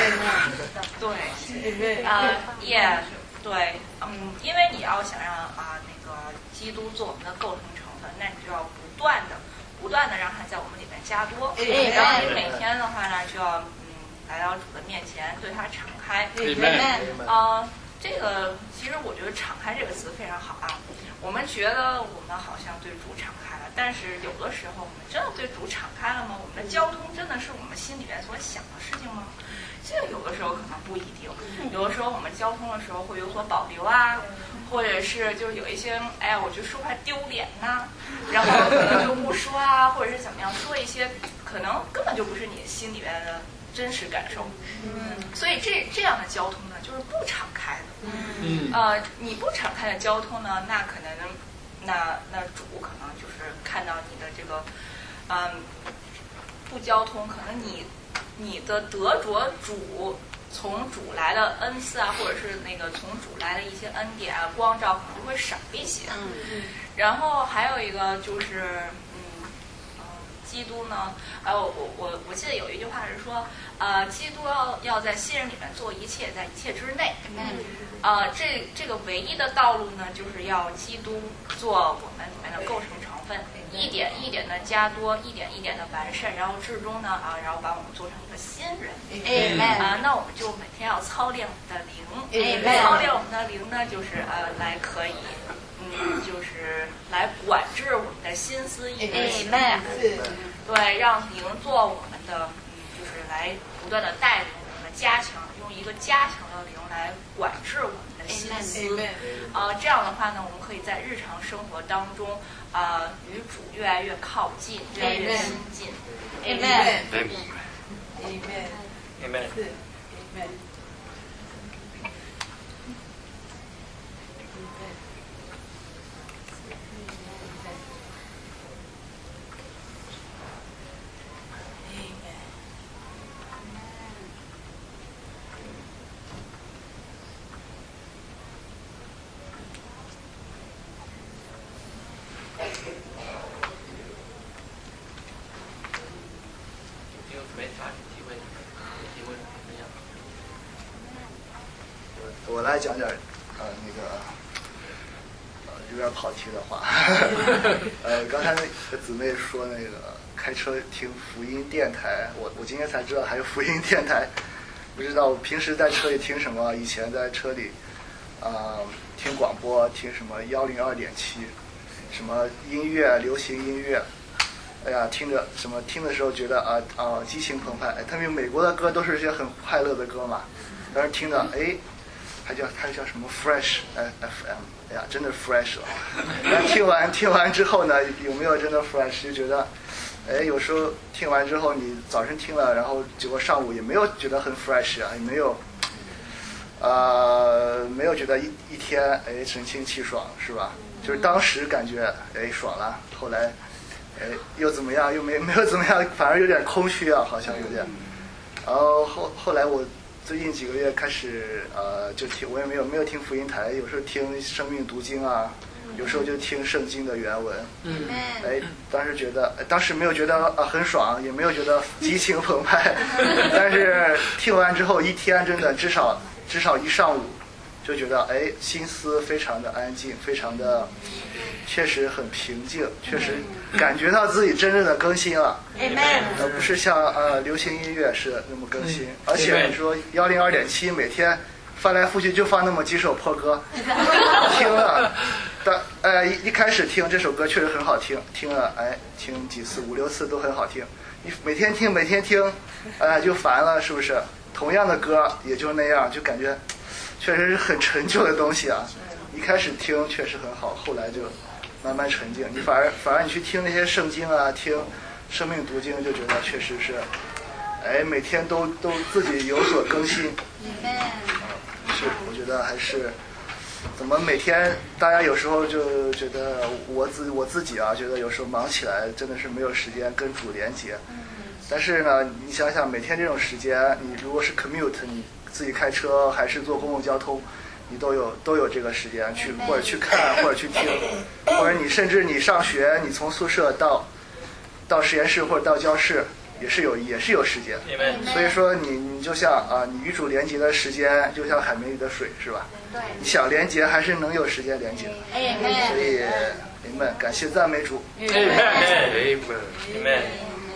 对，啊、呃，也对，嗯，因为你要想让啊、呃、那个基督做我们的构成成分，那你就要不断的、不断的让他在我们里面加多，然后你每天的话呢，就要嗯来到主的面前，对他敞开，啊、呃，这个其实我觉得“敞开”这个词非常好啊。我们觉得我们好像对主敞开了，但是有的时候我们真的对主敞开了吗？我们的交通真的是我们心里面所想的事情吗？这个有的时候可能不一定，有的时候我们交通的时候会有所保留啊，或者是就是有一些哎呀，我就说怕丢脸呐、啊，然后可能就不说啊，或者是怎么样，说一些可能根本就不是你心里面的真实感受。嗯，所以这这样的交通呢，就是不敞开的。嗯，呃，你不敞开的交通呢，那可能那那主可能就是看到你的这个嗯不交通，可能你你的得着主从主来的恩赐啊，或者是那个从主来的一些恩典啊光照，可能就会少一些。嗯嗯。然后还有一个就是嗯嗯，基督呢，还有我我我记得有一句话是说，呃，基督要要在新人里面做一切，在一切之内。嗯。呃，这这个唯一的道路呢，就是要基督做我们里面的构成成分。 分，一点一点的加多，一点一点的完善，然后至终呢啊，然后把我们做成一个新人。 Amen 啊，那我们就每天要操练我们的灵。 Amen 操练我们的灵呢，就是呃，来可以，嗯，就是来管制我们的心思意念。 Amen 对，让灵做我们的，嗯，就是来不断的带领我们，加强，用一个加强的灵来管制我们的心思。呃，这样的话呢，我们可以在日常生活当中，呃，与主越来越靠近，越来越亲近。 Amen Amen Amen 是 Amen。 我来讲点呃那个呃有点跑题的话，呃刚才那个姊妹说那个开车听福音电台，我我今天才知道还有福音电台，不知道我平时在车里听什么，以前在车里啊、呃、听广播听什么幺零二点七，什么音乐流行音乐。哎呀，听着什么听的时候觉得啊啊激情澎湃，哎，他们美国的歌都是一些很快乐的歌嘛，但是听着哎，还叫还叫什么 Fresh F M， 哎呀，真的 fresh 了。但听完听完之后呢，有没有真的 fresh？ 就觉得，哎，有时候听完之后，你早晨听了，然后结果上午也没有觉得很 fresh 啊，也没有，呃，没有觉得一一天哎神清气爽是吧？就是当时感觉哎爽了，后来。哎，又怎么样？又没没有怎么样，反而有点空虚啊，好像有点。然后后后来我最近几个月开始呃，就听我也没有没有听福音台，有时候听生命读经啊，有时候就听圣经的原文。嗯。哎，当时觉得，当时没有觉得啊、呃、很爽，也没有觉得激情澎湃，但是听完之后一天真的至少至少一上午，就觉得哎心思非常的安静，非常的。确实很平静，确实感觉到自己真正的更新了，而不是像呃流行音乐是那么更新。而且你说幺零二点七每天翻来覆去就放那么几首破歌，听了，但呃一一开始听这首歌确实很好听，听了哎听几次五六次都很好听，你每天听每天听，呃就烦了是不是？同样的歌也就那样，就感觉确实是很陈旧的东西啊。一开始听确实很好，后来就慢慢沉静。你反而反而你去听那些圣经啊，听生命读经，就觉得确实是，哎，每天都都自己有所更新。嗯，是，我觉得还是怎么每天大家有时候就觉得我自我自己啊，觉得有时候忙起来真的是没有时间跟主连接。但是呢，你想想每天这种时间，你如果是 commute， 你自己开车还是坐公共交通。你都有都有这个时间去，或者去看，或者去听，或者你甚至你上学，你从宿舍到到实验室或者到教室，也是有也是有时间。所以说你你就像啊，你与主连接的时间就像海绵里的水，是吧？对。你想连接还是能有时间连接的。所以你们感谢赞美主。 Amen。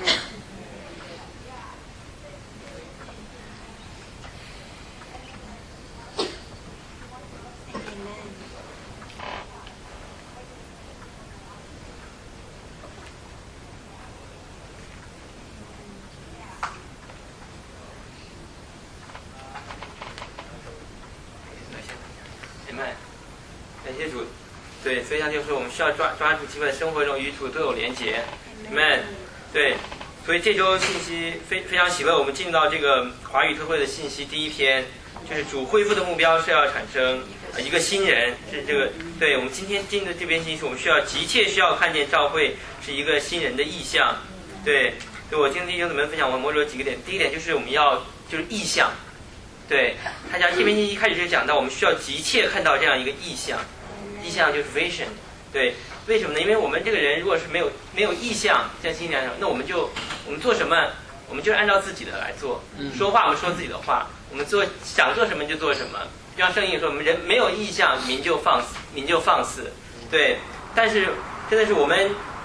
对，所以像就是我们需要抓抓住机会，生活中与主都有连结 ，Amen。对，所以这周信息非非常喜乐，我们进入到这个华语特会的信息第一篇，就是主恢复的目标是要产生一个新人，是这个。对，我们今天进的这篇信息，我们需要急切需要看见教会是一个新人的意向。对，所以我今天弟兄姊妹分享我摸着几个点，第一点就是我们要就是意向。对，他讲这篇信息一开始就讲到，我们需要急切看到这样一个意向。意向就是 vision， 对，为什么呢？因为我们这个人如果是没有没有意向，像心理上，那我们就我们做什么，我们就按照自己的来做。说话我们说自己的话，我们做想做什么就做什么。就像圣经说，我们人没有意向，民就放肆，民就放肆。对，但是真的是我们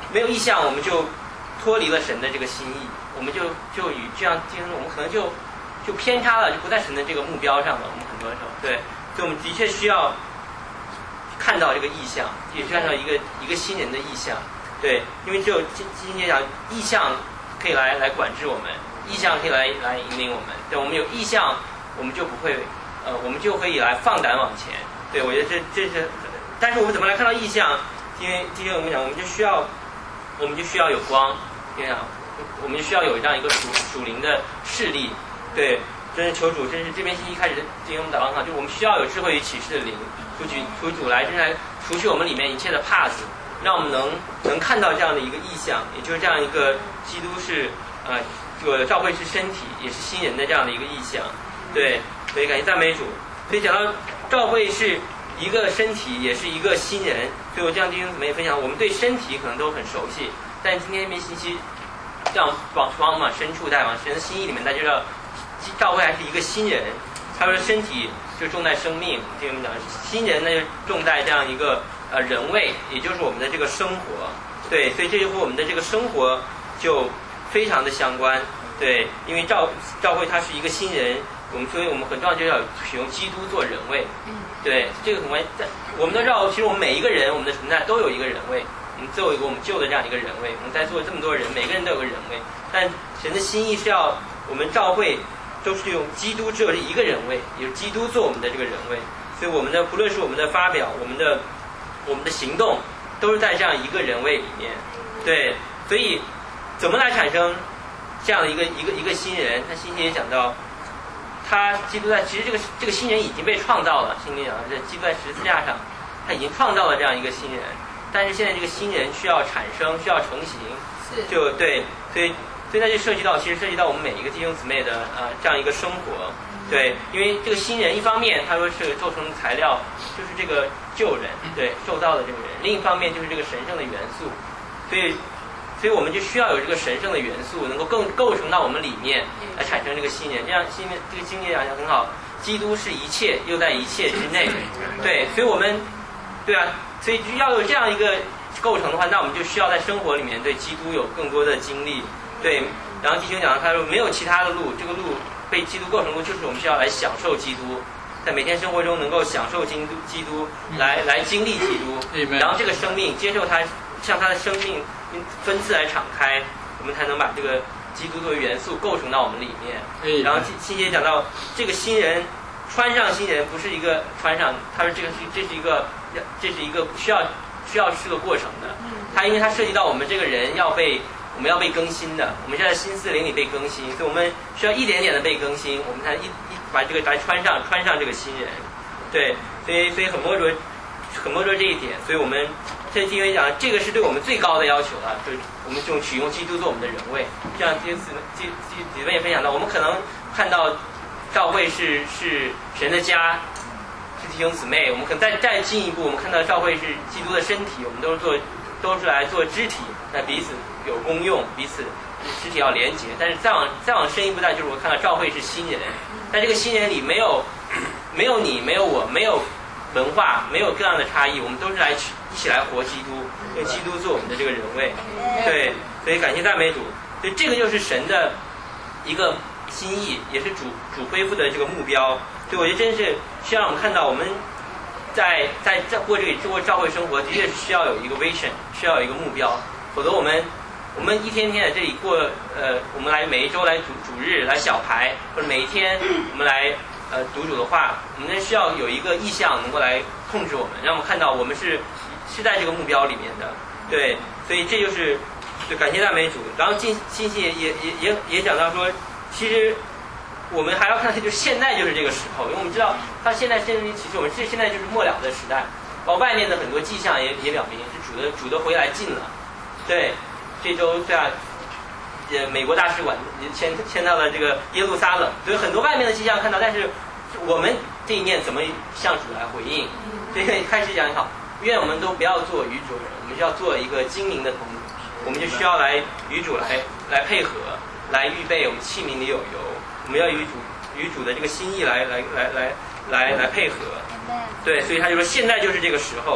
没有意象，我们就脱离了神的这个心意，我们就就与这样今天我们可能就就偏差了，就不在神的这个目标上了。我们很多时候对，所以我们的确需要看到这个意象，也看到一个一个新人的意象。对，因为只有今今天讲意象可以来来管制我们，意象可以来来引领我们。对，我们有意象，我们就不会呃，我们就可以来放胆往前。对，我觉得这这是，但是我们怎么来看到意象？因为今天我们讲，我们就需要，我们就需要有光，这样，我们就需要有这样一个属属灵的势力。对，真是求主，真是这边一开始今天我们祷告上，就我们需要有智慧与启示的灵，求主求主来，真来除去我们里面一切的帕子。让我们能能看到这样的一个意象，也就是这样一个基督是呃，这个教会是身体，也是新人的这样的一个意象。对，所以感谢赞美主。所以讲到教会是一个身体，也是一个新人。所以我这样弟兄姊妹分享，我们对身体可能都很熟悉，但今天这篇信息这样往往往深处带往神的心意里面，大家知道教会还是一个新人。他说身体就重在生命，这个我们讲新人呢就重在这样一个。呃，人位，也就是我们的这个生活，对，所以这就和我们的这个生活就非常的相关，对，因为教教会它是一个新人，我们所以我们很重要就要使用基督做人位，对，这个很关键。我们都知道，其实我们每一个人，我们的存在都有一个人位，我们都有一个我们救的这样一个人位，我们在座这么多人，每个人都有个人位，但神的心意是要我们教会都是用基督只有这一个人位，也就是基督做我们的这个人位，所以我们的不论是我们的发表，我们的我们的行动都是在这样一个人位里面，对，所以怎么来产生这样的一个一个一个新人？他新人也讲到，他基督在其实这个这个新人已经被创造了，新人讲这基督在十字架上，他已经创造了这样一个新人，但是现在这个新人需要产生，需要成型，就对，所以所以那就涉及到其实涉及到我们每一个弟兄姊妹的呃这样一个生活。对，因为这个新人一方面他说是做成材料，就是这个旧人，对，受造的这个人；另一方面就是这个神圣的元素，所以，所以我们就需要有这个神圣的元素，能够更构成到我们里面，来产生这个新人。这样新人这个经历讲讲很好，基督是一切，又在一切之内。对，所以我们，对啊，所以要有这样一个构成的话，那我们就需要在生活里面对基督有更多的经历。对，然后弟兄讲他说没有其他的路，这个路。被基督构成路，就是我们需要来享受基督，在每天生活中能够享受基督，基督来来经历基督，然后这个生命接受他，向他的生命分次来敞开，我们才能把这个基督作为元素构成到我们里面。然后新节讲到这个新人穿上新人，不是一个穿上，他说这个是这是一个这是一个需要需要是个过程的，它因为它涉及到我们这个人要被。我们要被更新的，我们现在新四灵里被更新，所以我们需要一点点的被更新，我们才一一把这个来穿上穿上这个新人，对，所以所以很摸着很摸着这一点，所以我们这因为讲这个是对我们最高的要求了，就是我们用取用基督做我们的人位，这样这次这这里面也分享到，我们可能看到教会是是神的家，是弟兄姊妹，我们可能再再进一步，我们看到教会是基督的身体，我们都是做都是来做肢体，那彼此。有功用，彼此肢体要连结，但是再往再往深一步，那就是我看到教会是新人，在这个新人里没有没有你，没有我，没有文化，没有各样的差异，我们都是来一起来活基督，用基督做我们的这个人位，对，所以感谢赞美主，所以这个就是神的一个心意，也是主主恢复的这个目标，所以我觉得真是需要我们看到我们在在在过这个过教会生活，的确是需要有一个 vision， 需要有一个目标，否则我们。我们一天天在这里过，呃，我们来每一周来主主日来小排，或者每一天我们来呃读主的话，我们需要有一个意向能够来控制我们，让我们看到我们是是在这个目标里面的，对，所以这就是就感谢赞美主。然后信信息也也也也讲到说，其实我们还要看，就是现在就是这个时候，因为我们知道他现在甚至其实我们这现在就是末了的时代，包括外面的很多迹象也也表明是主的主的回来近了，对。这周对啊，呃，美国大使馆迁迁到了这个耶路撒冷，所以很多外面的迹象看到，但是我们这一面怎么向主来回应？所以开始讲好，愿我们都不要做愚拙人，我们就要做一个精明的童女，我们就需要来与主来来配合，来预备我们器皿里有油，我们要与主与主的这个心意来来来来来来配合。对，所以他就说现在就是这个时候。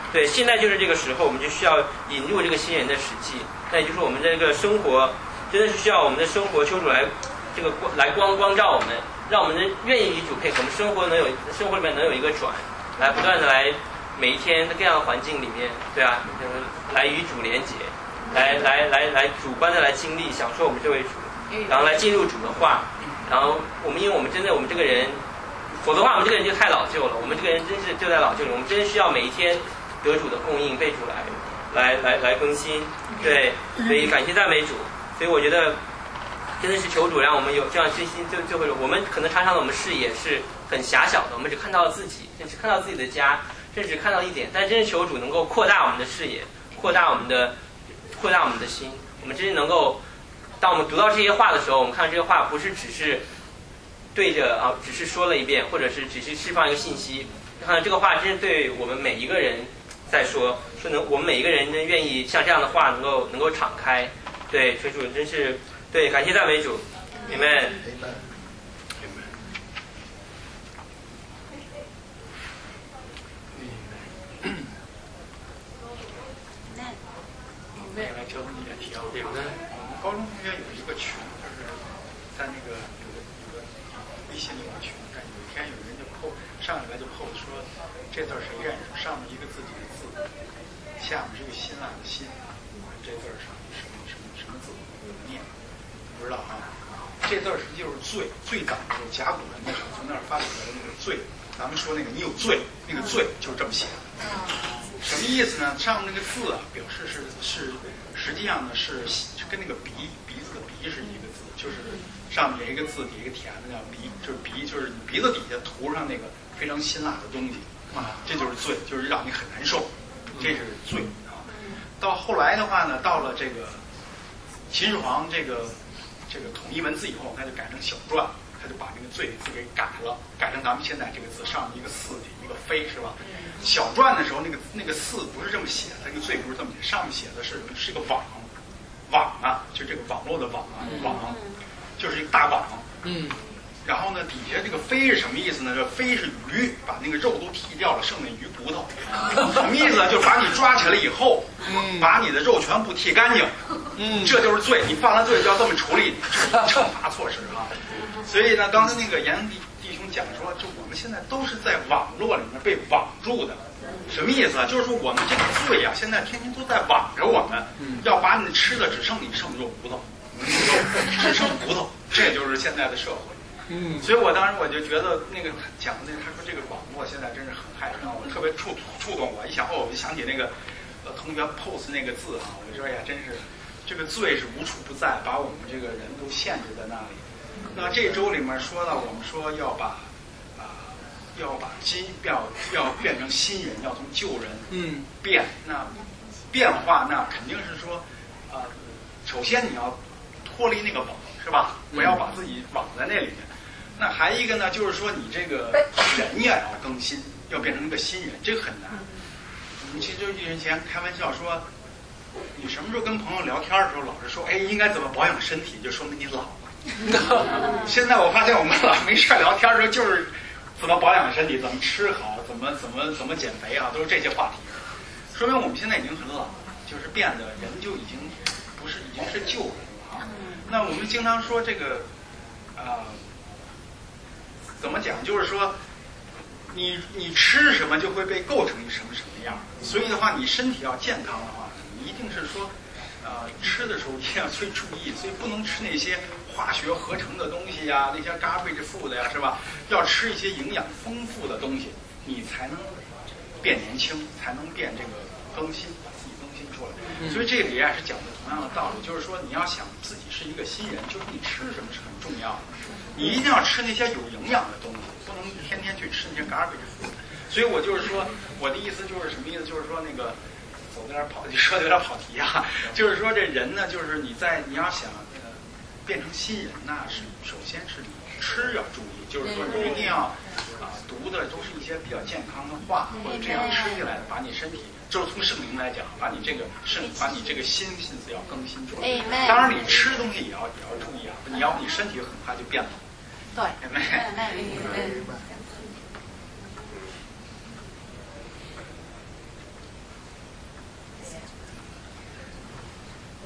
对，现在就是这个时候，我们就需要引入这个新人的实际，那也就是我们这个生活，真的是需要我们的生活求主来这个光来光光照我们，让我们愿意与主配合，我们生活能有生活里面能有一个转，来不断的来每一天各样的环境里面，对啊，来与主连结，来来来来主观的来经历享受我们这位主，然后来进入主的话，然后我们因为我们真的我们这个人，否则的话我们这个人就太老旧了，我们这个人真是就在老旧里，我们真需要每一天得主的供应，被主来来来来更新，对，所以感谢赞美主，所以我觉得真的是求主让我们有这样真心，就就会我们可能常常的我们视野是很狭小的，我们只看到了自己，甚至看到自己的家，甚至看到一点，但真是求主能够扩大我们的视野，扩大我们的扩大我们的心，我们真是能够，当我们读到这些话的时候，我们看到这些话不是只是对着啊，只是说了一遍，或者是只是释放一个信息，看到这个话真是对我们每一个人在说，说能我们每一个人真愿意像这样的话能够能够敞开，对，所以主真是对，感谢赞美主 ，Amen。 来交通一点提啊，我们高中同学有一个群，就是在那个有个有个微信里边群，感觉有一天有人就 po， 上礼拜就 po 说这字谁认识？上面一个自己的字，下面是一个辛辣的辛，这字是什么什么什么字？怎么念？不知道啊。这字实际就是罪，最早的时候甲骨文的时候从那儿发展出来的那个罪，咱们说那个你有罪，那个罪就是这么写的。什么意思呢？上面那个字啊，表示是是，实际上呢是跟那个鼻鼻子的鼻是一个字，就是上面有一个字底一个田的叫鼻，就是鼻，就是你鼻子底下涂上那个非常辛辣的东西啊，这就是罪，就是让你很难受，这是罪啊。到后来的话呢，到了这个秦始皇这个这个统一文字以后，他就改成小篆。他就把那个罪字给改了，改成咱们现在这个字，上面一个四底一个飞，是吧？小篆的时候，那个那个四不是这么写的，那个罪不是这么写，上面写的是是一个网，网啊，就这个网络的网啊，网，就是一个大网。嗯。然后呢，底下这个飞是什么意思呢？这飞是鱼，把那个肉都剔掉了，剩下鱼骨头。什么意思呢？就是把你抓起来以后，嗯，把你的肉全部剔干净。嗯，这就是罪，你犯了罪就要这么处理，惩罚措施啊。所以呢，刚才那个严弟弟兄讲说，就我们现在都是在网络里面被网住的，什么意思啊？就是说我们这个罪啊，现在天天都在网着我们，要把你吃的只剩你剩肉骨头，肉只剩骨头，这就是现在的社会。嗯，所以我当时我就觉得那个讲的那他说这个网络现在真是很害人，我特别触触动我，一想哦，我就想起那个呃同学 post 那个字啊，我就说呀，真是这个罪是无处不在，把我们这个人都限制在那里。那这周里面说到，我们说要把啊、呃、要把新要要变成新人，要从旧人嗯变，那变化那肯定是说啊、呃，首先你要脱离那个网，是吧？不要把自己网在那里面。那还一个呢，就是说你这个人呀要更新，要变成一个新人，这个很难。我们其实以前开玩笑说，你什么时候跟朋友聊天的时候，老是说，哎，应该怎么保养身体，就说明你老了。现在我发现我们老没事聊天的时候，就是怎么保养身体，怎么吃好，怎么怎么怎么减肥啊，都是这些话题。说明我们现在已经很老了，就是变得人就已经不是已经是旧人了啊。那我们经常说这个啊。呃怎么讲？就是说，你你吃什么就会被构成一什么什么样。所以的话，你身体要健康的话，你一定是说，呃，吃的时候一定要最注意，所以不能吃那些化学合成的东西呀，那些 garbage food 呀，是吧？要吃一些营养丰富的东西，你才能变年轻，才能变这个更新，把自己更新出来。所以这里啊是讲的同样的道理，就是说你要想自己是一个新人，就是你吃什么是很重要的。你一定要吃那些有营养的东西，不能天天去吃那些 garbage food。所以我就是说，我的意思就是什么意思？就是说那个走有点跑，你说的有点跑题啊。就是说这人呢，就是你在你要想呃变成新人，那是首先是你吃要注意，就是说你一定要啊、呃、读的都是一些比较健康的话，或者这样吃下来，把你身体就是从圣灵来讲，把你这个肾，把你这个心心思要更新出来。当然你吃东西也要也要注意啊，你要你身体很快就变了。 对，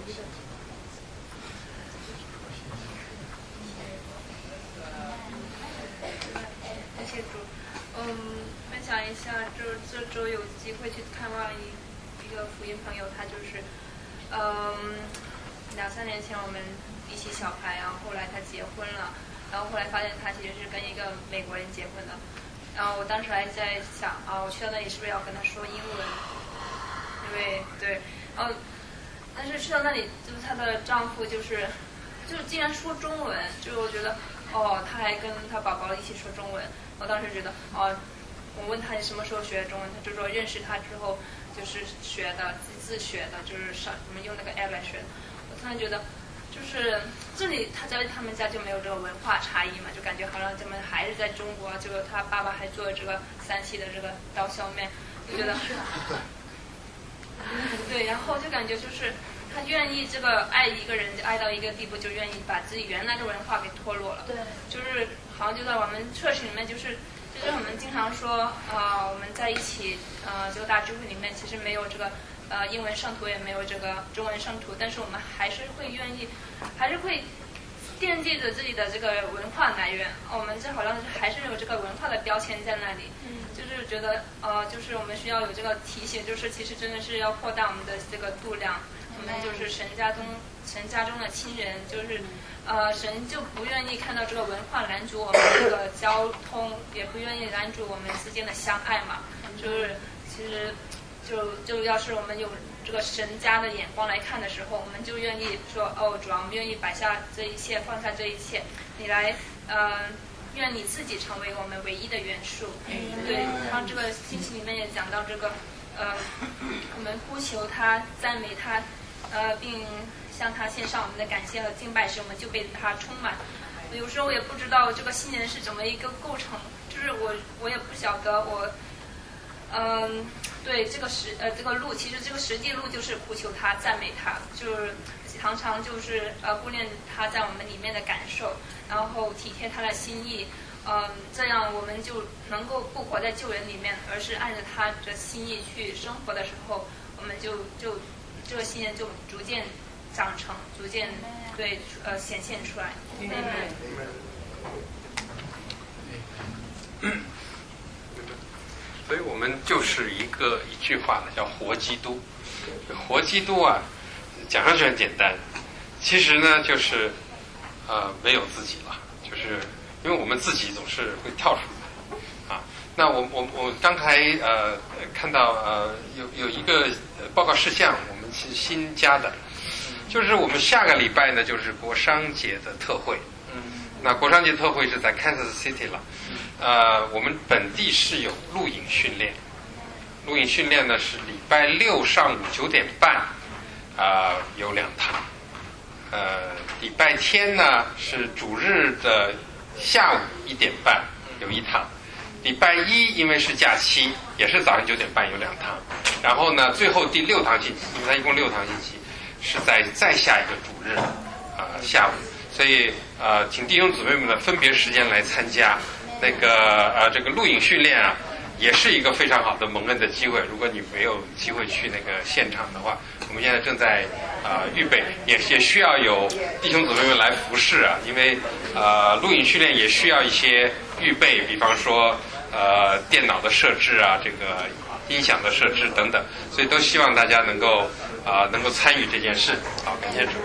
谢谢主。嗯，分享一下，就是这周有机会去看望一一个福音朋友，他就是，嗯，两三年前我们一起小孩，然后后来他结婚了，然后后来发现他其实是跟一个美国人结婚的，然后我当时还在想啊，我去到那里是不是要跟他说英文？因为对，然后但是去到那里，就是她的丈夫就是，就竟然说中文，就我觉得哦，他还跟他宝宝一起说中文。我当时觉得，哦，我问他你什么时候学中文，他就说认识他之后就是学的，自自学的，就是上我们用那个 app 来学的。我突然觉得，就是这里他在他们家就没有这个文化差异嘛，就感觉好像他们还是在中国，就他爸爸还做这个三七的这个刀削面，就觉得，对，然后就感觉就是他愿意这个爱一个人，爱到一个地步，就愿意把自己原来的文化给脱落了。对，就是好像就在我们church里面，就是就是我们经常说，呃，我们在一起，呃，这个大聚会里面其实没有这个呃英文圣徒，也没有这个中文圣徒，但是我们还是会愿意，还是会惦记着自己的这个文化来源。我们这好像还是有这个文化的标签在那里。嗯，就是觉得呃，就是我们需要有这个提醒，就是其实真的是要扩大我们的这个度量。我们就是神家中神家中的亲人，就是呃神就不愿意看到这个文化拦阻我们这个交通，也不愿意拦阻我们之间的相爱嘛。就是其实就就要是我们有这个神家的眼光来看的时候，我们就愿意说哦，主要我们愿意摆下这一切，放下这一切，你来呃愿你自己成为我们唯一的元素。嗯，对，然后这个信息里面也讲到这个呃我们呼求他，赞美他。呃，并向他献上我们的感谢和敬拜时，我们就被他充满。有时候我也不知道这个新人是怎么一个构成，就是我我也不晓得我，嗯、呃，对这个实呃这个路，其实这个实际路就是呼求他、赞美他，就是常常就是呃顾念他在我们里面的感受，然后体贴他的心意，嗯、呃，这样我们就能够不活在救人里面，而是按着他的心意去生活的时候，我们就就。这个信任就逐渐长成，逐渐对呃显现出来。嗯嗯、所以我们就是一个一句话呢，叫活基督。活基督啊，讲上去很简单，其实呢就是呃没有自己了，就是因为我们自己总是会跳出来啊。那我我我刚才呃看到呃有有一个报告事项。是新加的，就是我们下个礼拜呢，就是国商节的特会。那国商节特会是在 Kansas City 了。呃，我们本地是有录影训练，录影训练呢是礼拜六上午九点半，啊、呃、有两堂。呃，礼拜天呢是主日的下午一点半有一堂。礼拜一因为是假期，也是早上九点半有两堂，然后呢，最后第六堂星期，因为它一共六堂星期，是在再下一个主日，啊、呃、下午，所以呃，请弟兄姊妹们呢分别时间来参加那个呃这个录影训练啊，也是一个非常好的蒙恩的机会。如果你没有机会去那个现场的话，我们现在正在啊、呃、预备，也也需要有弟兄姊妹们来服侍啊，因为呃录影训练也需要一些预备，比方说。呃，电脑的设置啊，这个音响的设置等等，所以都希望大家能够啊、呃、能够参与这件事。好，感谢主。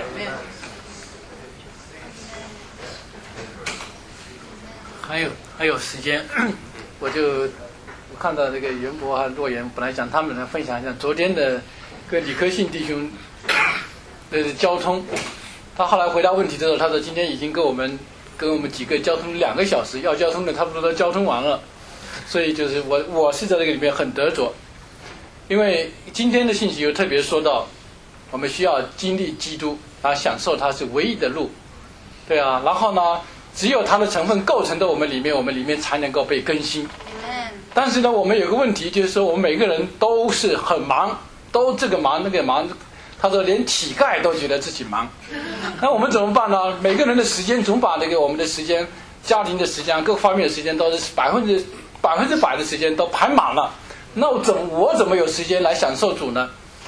还有还有时间，我就我看到这个袁博和洛言，本来想他们来分享一下昨天的跟李科信弟兄的交通，他后来回答问题的时候，他说今天已经跟我们。跟我们几个交通两个小时，要交通的差不多都交通完了，所以就是我我是在这个里面很得着，因为今天的信息又特别说到，我们需要经历基督，然后享受它是唯一的路，对啊，然后呢，只有它的成分构成的我们里面，我们里面才能够被更新。但是呢，我们有个问题，就是说我们每个人都是很忙，都这个忙那个忙。他说连乞丐都觉得自己忙，那我们怎么办呢？每个人的时间总把那个我们的时间、家庭的时间、各方面的时间都是百分之百分之百的时间都排满了，那我怎么我怎么有时间来享受主呢？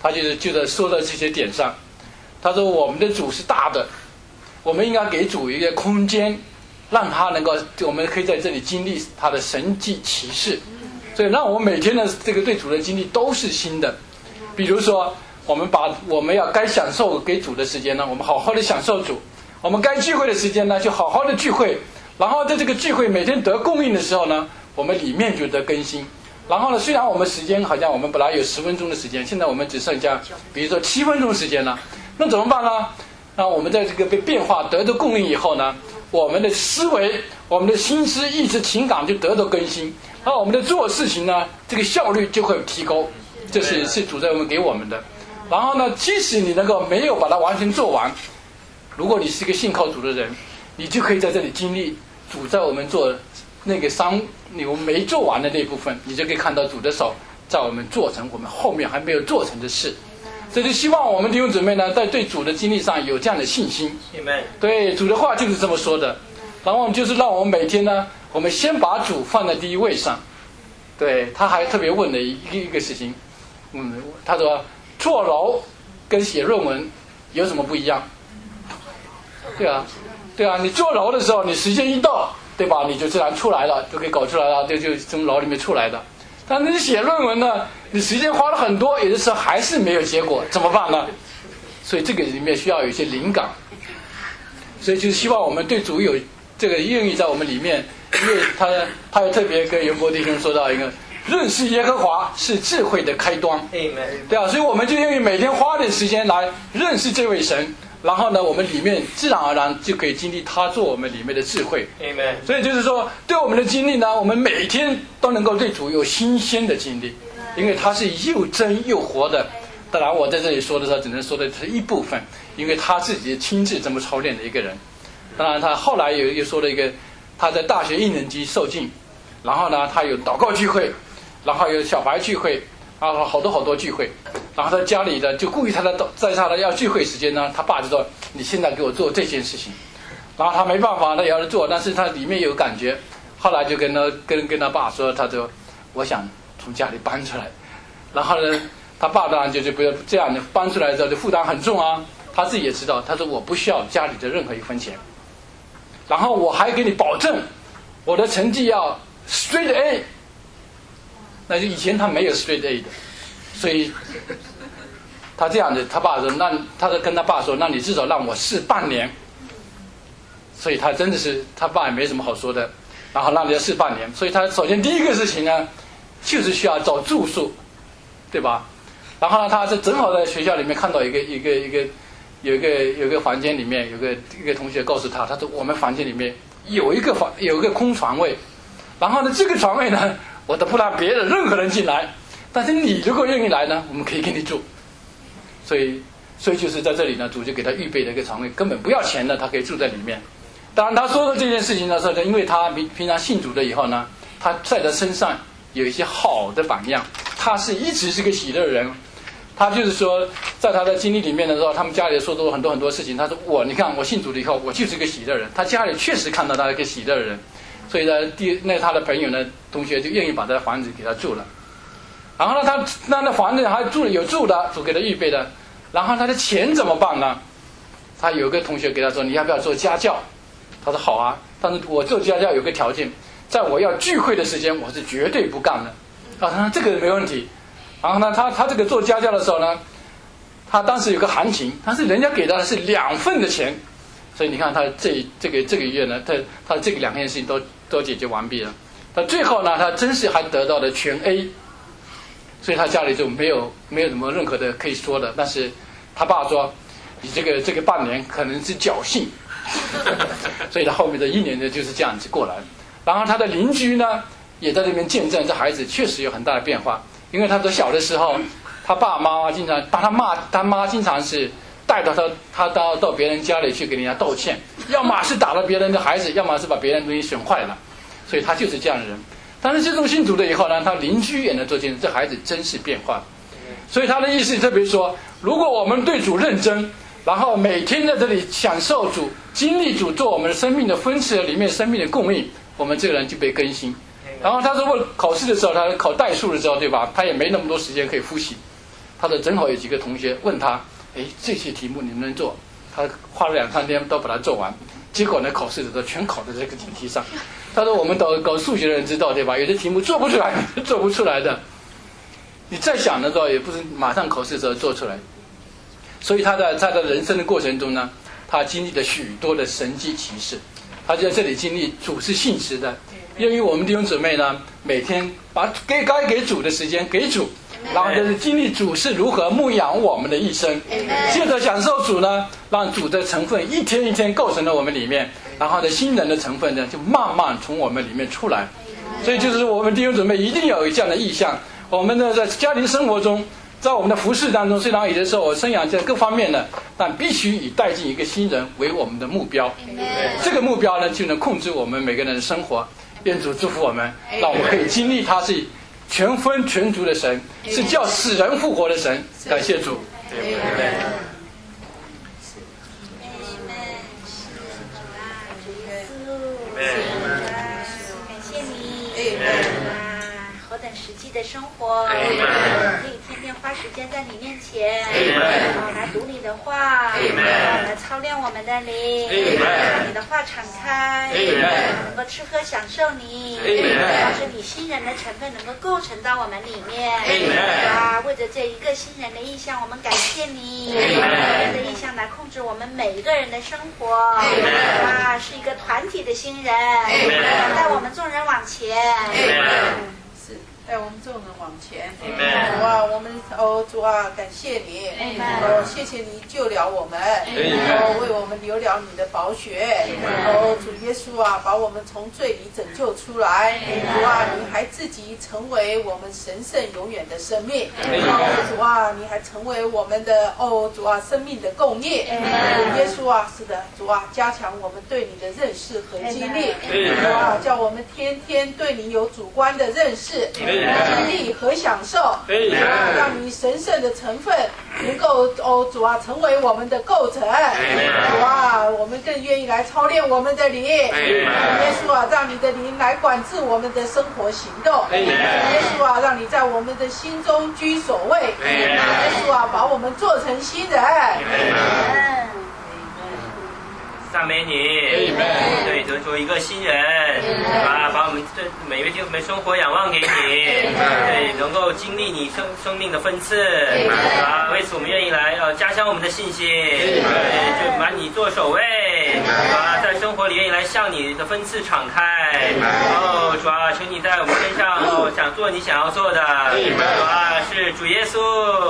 他就是就在说到这些点上。他说我们的主是大的，我们应该给主一个空间，让他能够，我们可以在这里经历他的神迹奇事，所以让我们每天的这个对主的经历都是新的。比如说我们把我们要该享受给主的时间呢，我们好好的享受主；我们该聚会的时间呢，就好好的聚会。然后在这个聚会每天得供应的时候呢，我们里面就得更新。然后呢，虽然我们时间好像我们本来有十分钟的时间，现在我们只剩下比如说七分钟时间了，那怎么办呢？那我们在这个被变化得到供应以后呢，我们的思维、我们的心思、意志、情感就得到更新，然后我们的做事情呢，这个效率就会提高。这是是主在我们给我们的。然后呢，即使你能够没有把它完全做完，如果你是一个信靠主的人，你就可以在这里经历主在我们做那个伤你我们没做完的那部分，你就可以看到主的手在我们做成我们后面还没有做成的事。所以就希望我们弟兄姊妹呢，在对主的经历上有这样的信心。对，主的话就是这么说的。然后就是让我们每天呢，我们先把主放在第一位上。对，他还特别问了一个一个事情，嗯，他说坐牢跟写论文有什么不一样？对啊，对啊，你坐牢的时候，你时间一到，对吧？你就自然出来了，就可以搞出来了，就就从牢里面出来的。但是你写论文呢，你时间花了很多，有的时候还是没有结果，怎么办呢？所以这个里面需要有一些灵感。所以就是希望我们对主有这个愿意在我们里面，因为他他也特别跟袁博弟兄说到一个，认识耶和华是智慧的开端。对啊，所以我们就愿意每天花点时间来认识这位神。然后呢，我们里面自然而然就可以经历他做我们里面的智慧。所以就是说，对我们的经历呢，我们每天都能够对主有新鲜的经历，因为他是又真又活的。当然，我在这里说的时候，只能说的是一部分，因为他自己亲自这么操练的一个人。当然，他后来又又说了一个，他在大学一年级受浸，然后呢，他有祷告聚会，然后有小白聚会。啊，好多好多聚会，然后他家里的就故意他的在他的要聚会时间呢，他爸就说你现在给我做这件事情，然后他没办法，他也要做，但是他里面有感觉，后来就跟他跟跟他爸说，他说我想从家里搬出来，然后呢，他爸当然就就不要这样的搬出来之后就负担很重啊，他自己也知道，他说我不需要家里的任何一分钱，然后我还给你保证我的成绩要 straight A。那就以前他没有 straight A 的，所以他这样的，他爸说，那他就跟他爸说，那你至少让我试半年。所以他真的是他爸也没什么好说的，然后让你要试半年。所以他首先第一个事情呢，就是需要找住宿，对吧？然后呢，他是正好在学校里面看到一个一个一个有一个有一个房间里面有个一个同学告诉他，他说我们房间里面有一个房有一个空床位，然后呢这个床位呢。我都不让别人任何人进来，但是你如果愿意来呢，我们可以给你住。所以，所以就是在这里呢，主就给他预备了一个床位，根本不要钱的，他可以住在里面。当然，他说的这件事情的时候呢，因为他平平常信主了以后呢，他在他身上有一些好的榜样，他是一直是个喜乐的人。他就是说，在他的经历里面的时候，他们家里说过很多很多事情。他说我，你看我信主了以后，我就是个喜乐人。他家里确实看到他是个喜乐的人。所以呢，第那他的朋友呢，同学就愿意把这房子给他住了。然后呢，他那那房子还住有住的，主给他预备的。然后他的钱怎么办呢？他有个同学给他说：“你要不要做家教？”他说：“好啊，但是我做家教有个条件，在我要聚会的时间，我是绝对不干的。”啊，他说这个没问题。然后呢，他他这个做家教的时候呢，他当时有个行情，但是人家给他的是两份的钱。所以你看他这这个这个月呢，他他这个两件事情都都解决完毕了。他最后呢，他真是还得到了全 A， 所以他家里就没有没有什么任何的可以说的。但是他爸说，你这个这个半年可能是侥幸，所以他后面的一年呢就是这样子过来。然后他的邻居呢也在这边见证，这孩子确实有很大的变化。因为他在小的时候，他爸妈妈经常把他骂，他妈经常是。带着他，他到到别人家里去给人家道歉，要么是打了别人的孩子，要么是把别人东西损坏了，所以他就是这样的人。但是这种信主了以后呢，他邻居也能做见证，这孩子真是变化。所以他的意思特别说，如果我们对主认真，然后每天在这里享受主、经历主做我们的生命的分赐里面生命的供应，我们这个人就被更新。然后他说，考试的时候，他考代数的时候，对吧？他也没那么多时间可以复习。 他的正好有几个同学问他，哎，这些题目你能不能做？他花了两三天都把它做完，结果呢，考试的时候全考在这个题题上。他说我们搞搞数学的人知道对吧？有些题目做不出来，做不出来的。你再想的时候，也不是马上考试的时候做出来。所以他在他的人生的过程中呢，他经历了许多的神迹奇事。他就在这里经历主是信实的，因为我们弟兄姊妹呢，每天把给该给主的时间给主，然后就是经历主是如何牧养我们的一生，接着享受主呢，让主的成分一天一天构成了我们里面，然后呢，新人的成分呢就慢慢从我们里面出来。所以就是我们弟兄姊妹一定要有这样的意向。我们呢在家庭生活中，在我们的服事当中，虽然有的时候我生养在各方面的，但必须以带进一个新人为我们的目标。这个目标呢，就能控制我们每个人的生活。愿主祝福我们，让我们可以经历他是全分全足的神，是叫死人复活的神。感谢主。 感谢你。何等实际的生活，可以天天花时间在你面前，来读你的话，来操练我们的灵，让你的话敞开，能够吃喝享受你，让是你新人的成分能够构成到我们里面。啊，为着这一个新人的意向，我们感谢你，用的意向来控制我们每一个人的生活。啊，是一个团体的新人，带我们众人往前。 带我们众人往前，主啊，我们哦主啊，感谢你，哦谢谢你救了我们，哦为我们流了你的宝血，哦主耶稣啊，把我们从罪里拯救出来，主啊，你还自己成为我们神圣永远的生命，哦主啊，你还成为我们的哦主啊生命的供应，主耶稣啊，是的，主啊，加强我们对你的认识和经历，主啊，叫我们天天对你有主观的认识。经历和享受，让你神圣的成分能够哦主啊成为我们的构成，主啊，我们更愿意来操练我们的灵，耶稣啊，让你的灵来管制我们的生活行动，耶稣啊，让你在我们的心中居首位，耶稣啊，把我们做成新人。 赞美你，对，得做一个新人，啊，把我们这每位弟兄们生活仰望给你，对，能够经历你生生命的分赐，啊，为此我们愿意来呃加强我们的信心，对，就把你做首位，啊，在生活里愿意来向你的分赐敞开，哦，主啊，请你在我们身上哦想做你想要做的，主啊，是主耶稣。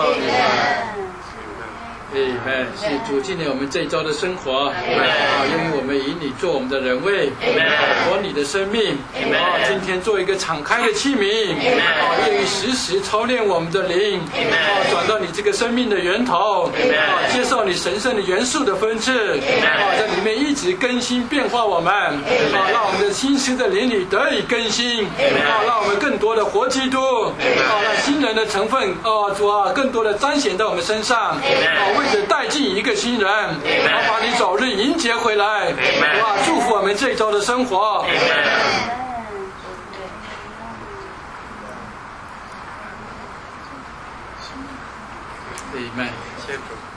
Amen， 谢谢主，今天我们这一周的生活，啊，因为我们以你做我们的人位，活你的生命，啊，今天做一个敞开的器皿，啊，愿意时时操练我们的灵，啊，转到你这个生命的源头，啊，接受你神圣的元素的分赐，啊，在里面一直更新变化我们，啊，让我们的心思的灵里得以更新，啊，让我们更多的活基督，啊，让新人的成分，啊，主啊，更多的彰显在我们身上，啊，为着带进一个新人，好把你早日迎接回来，哇！祝福我们这一周的生活。Amen。 谢主。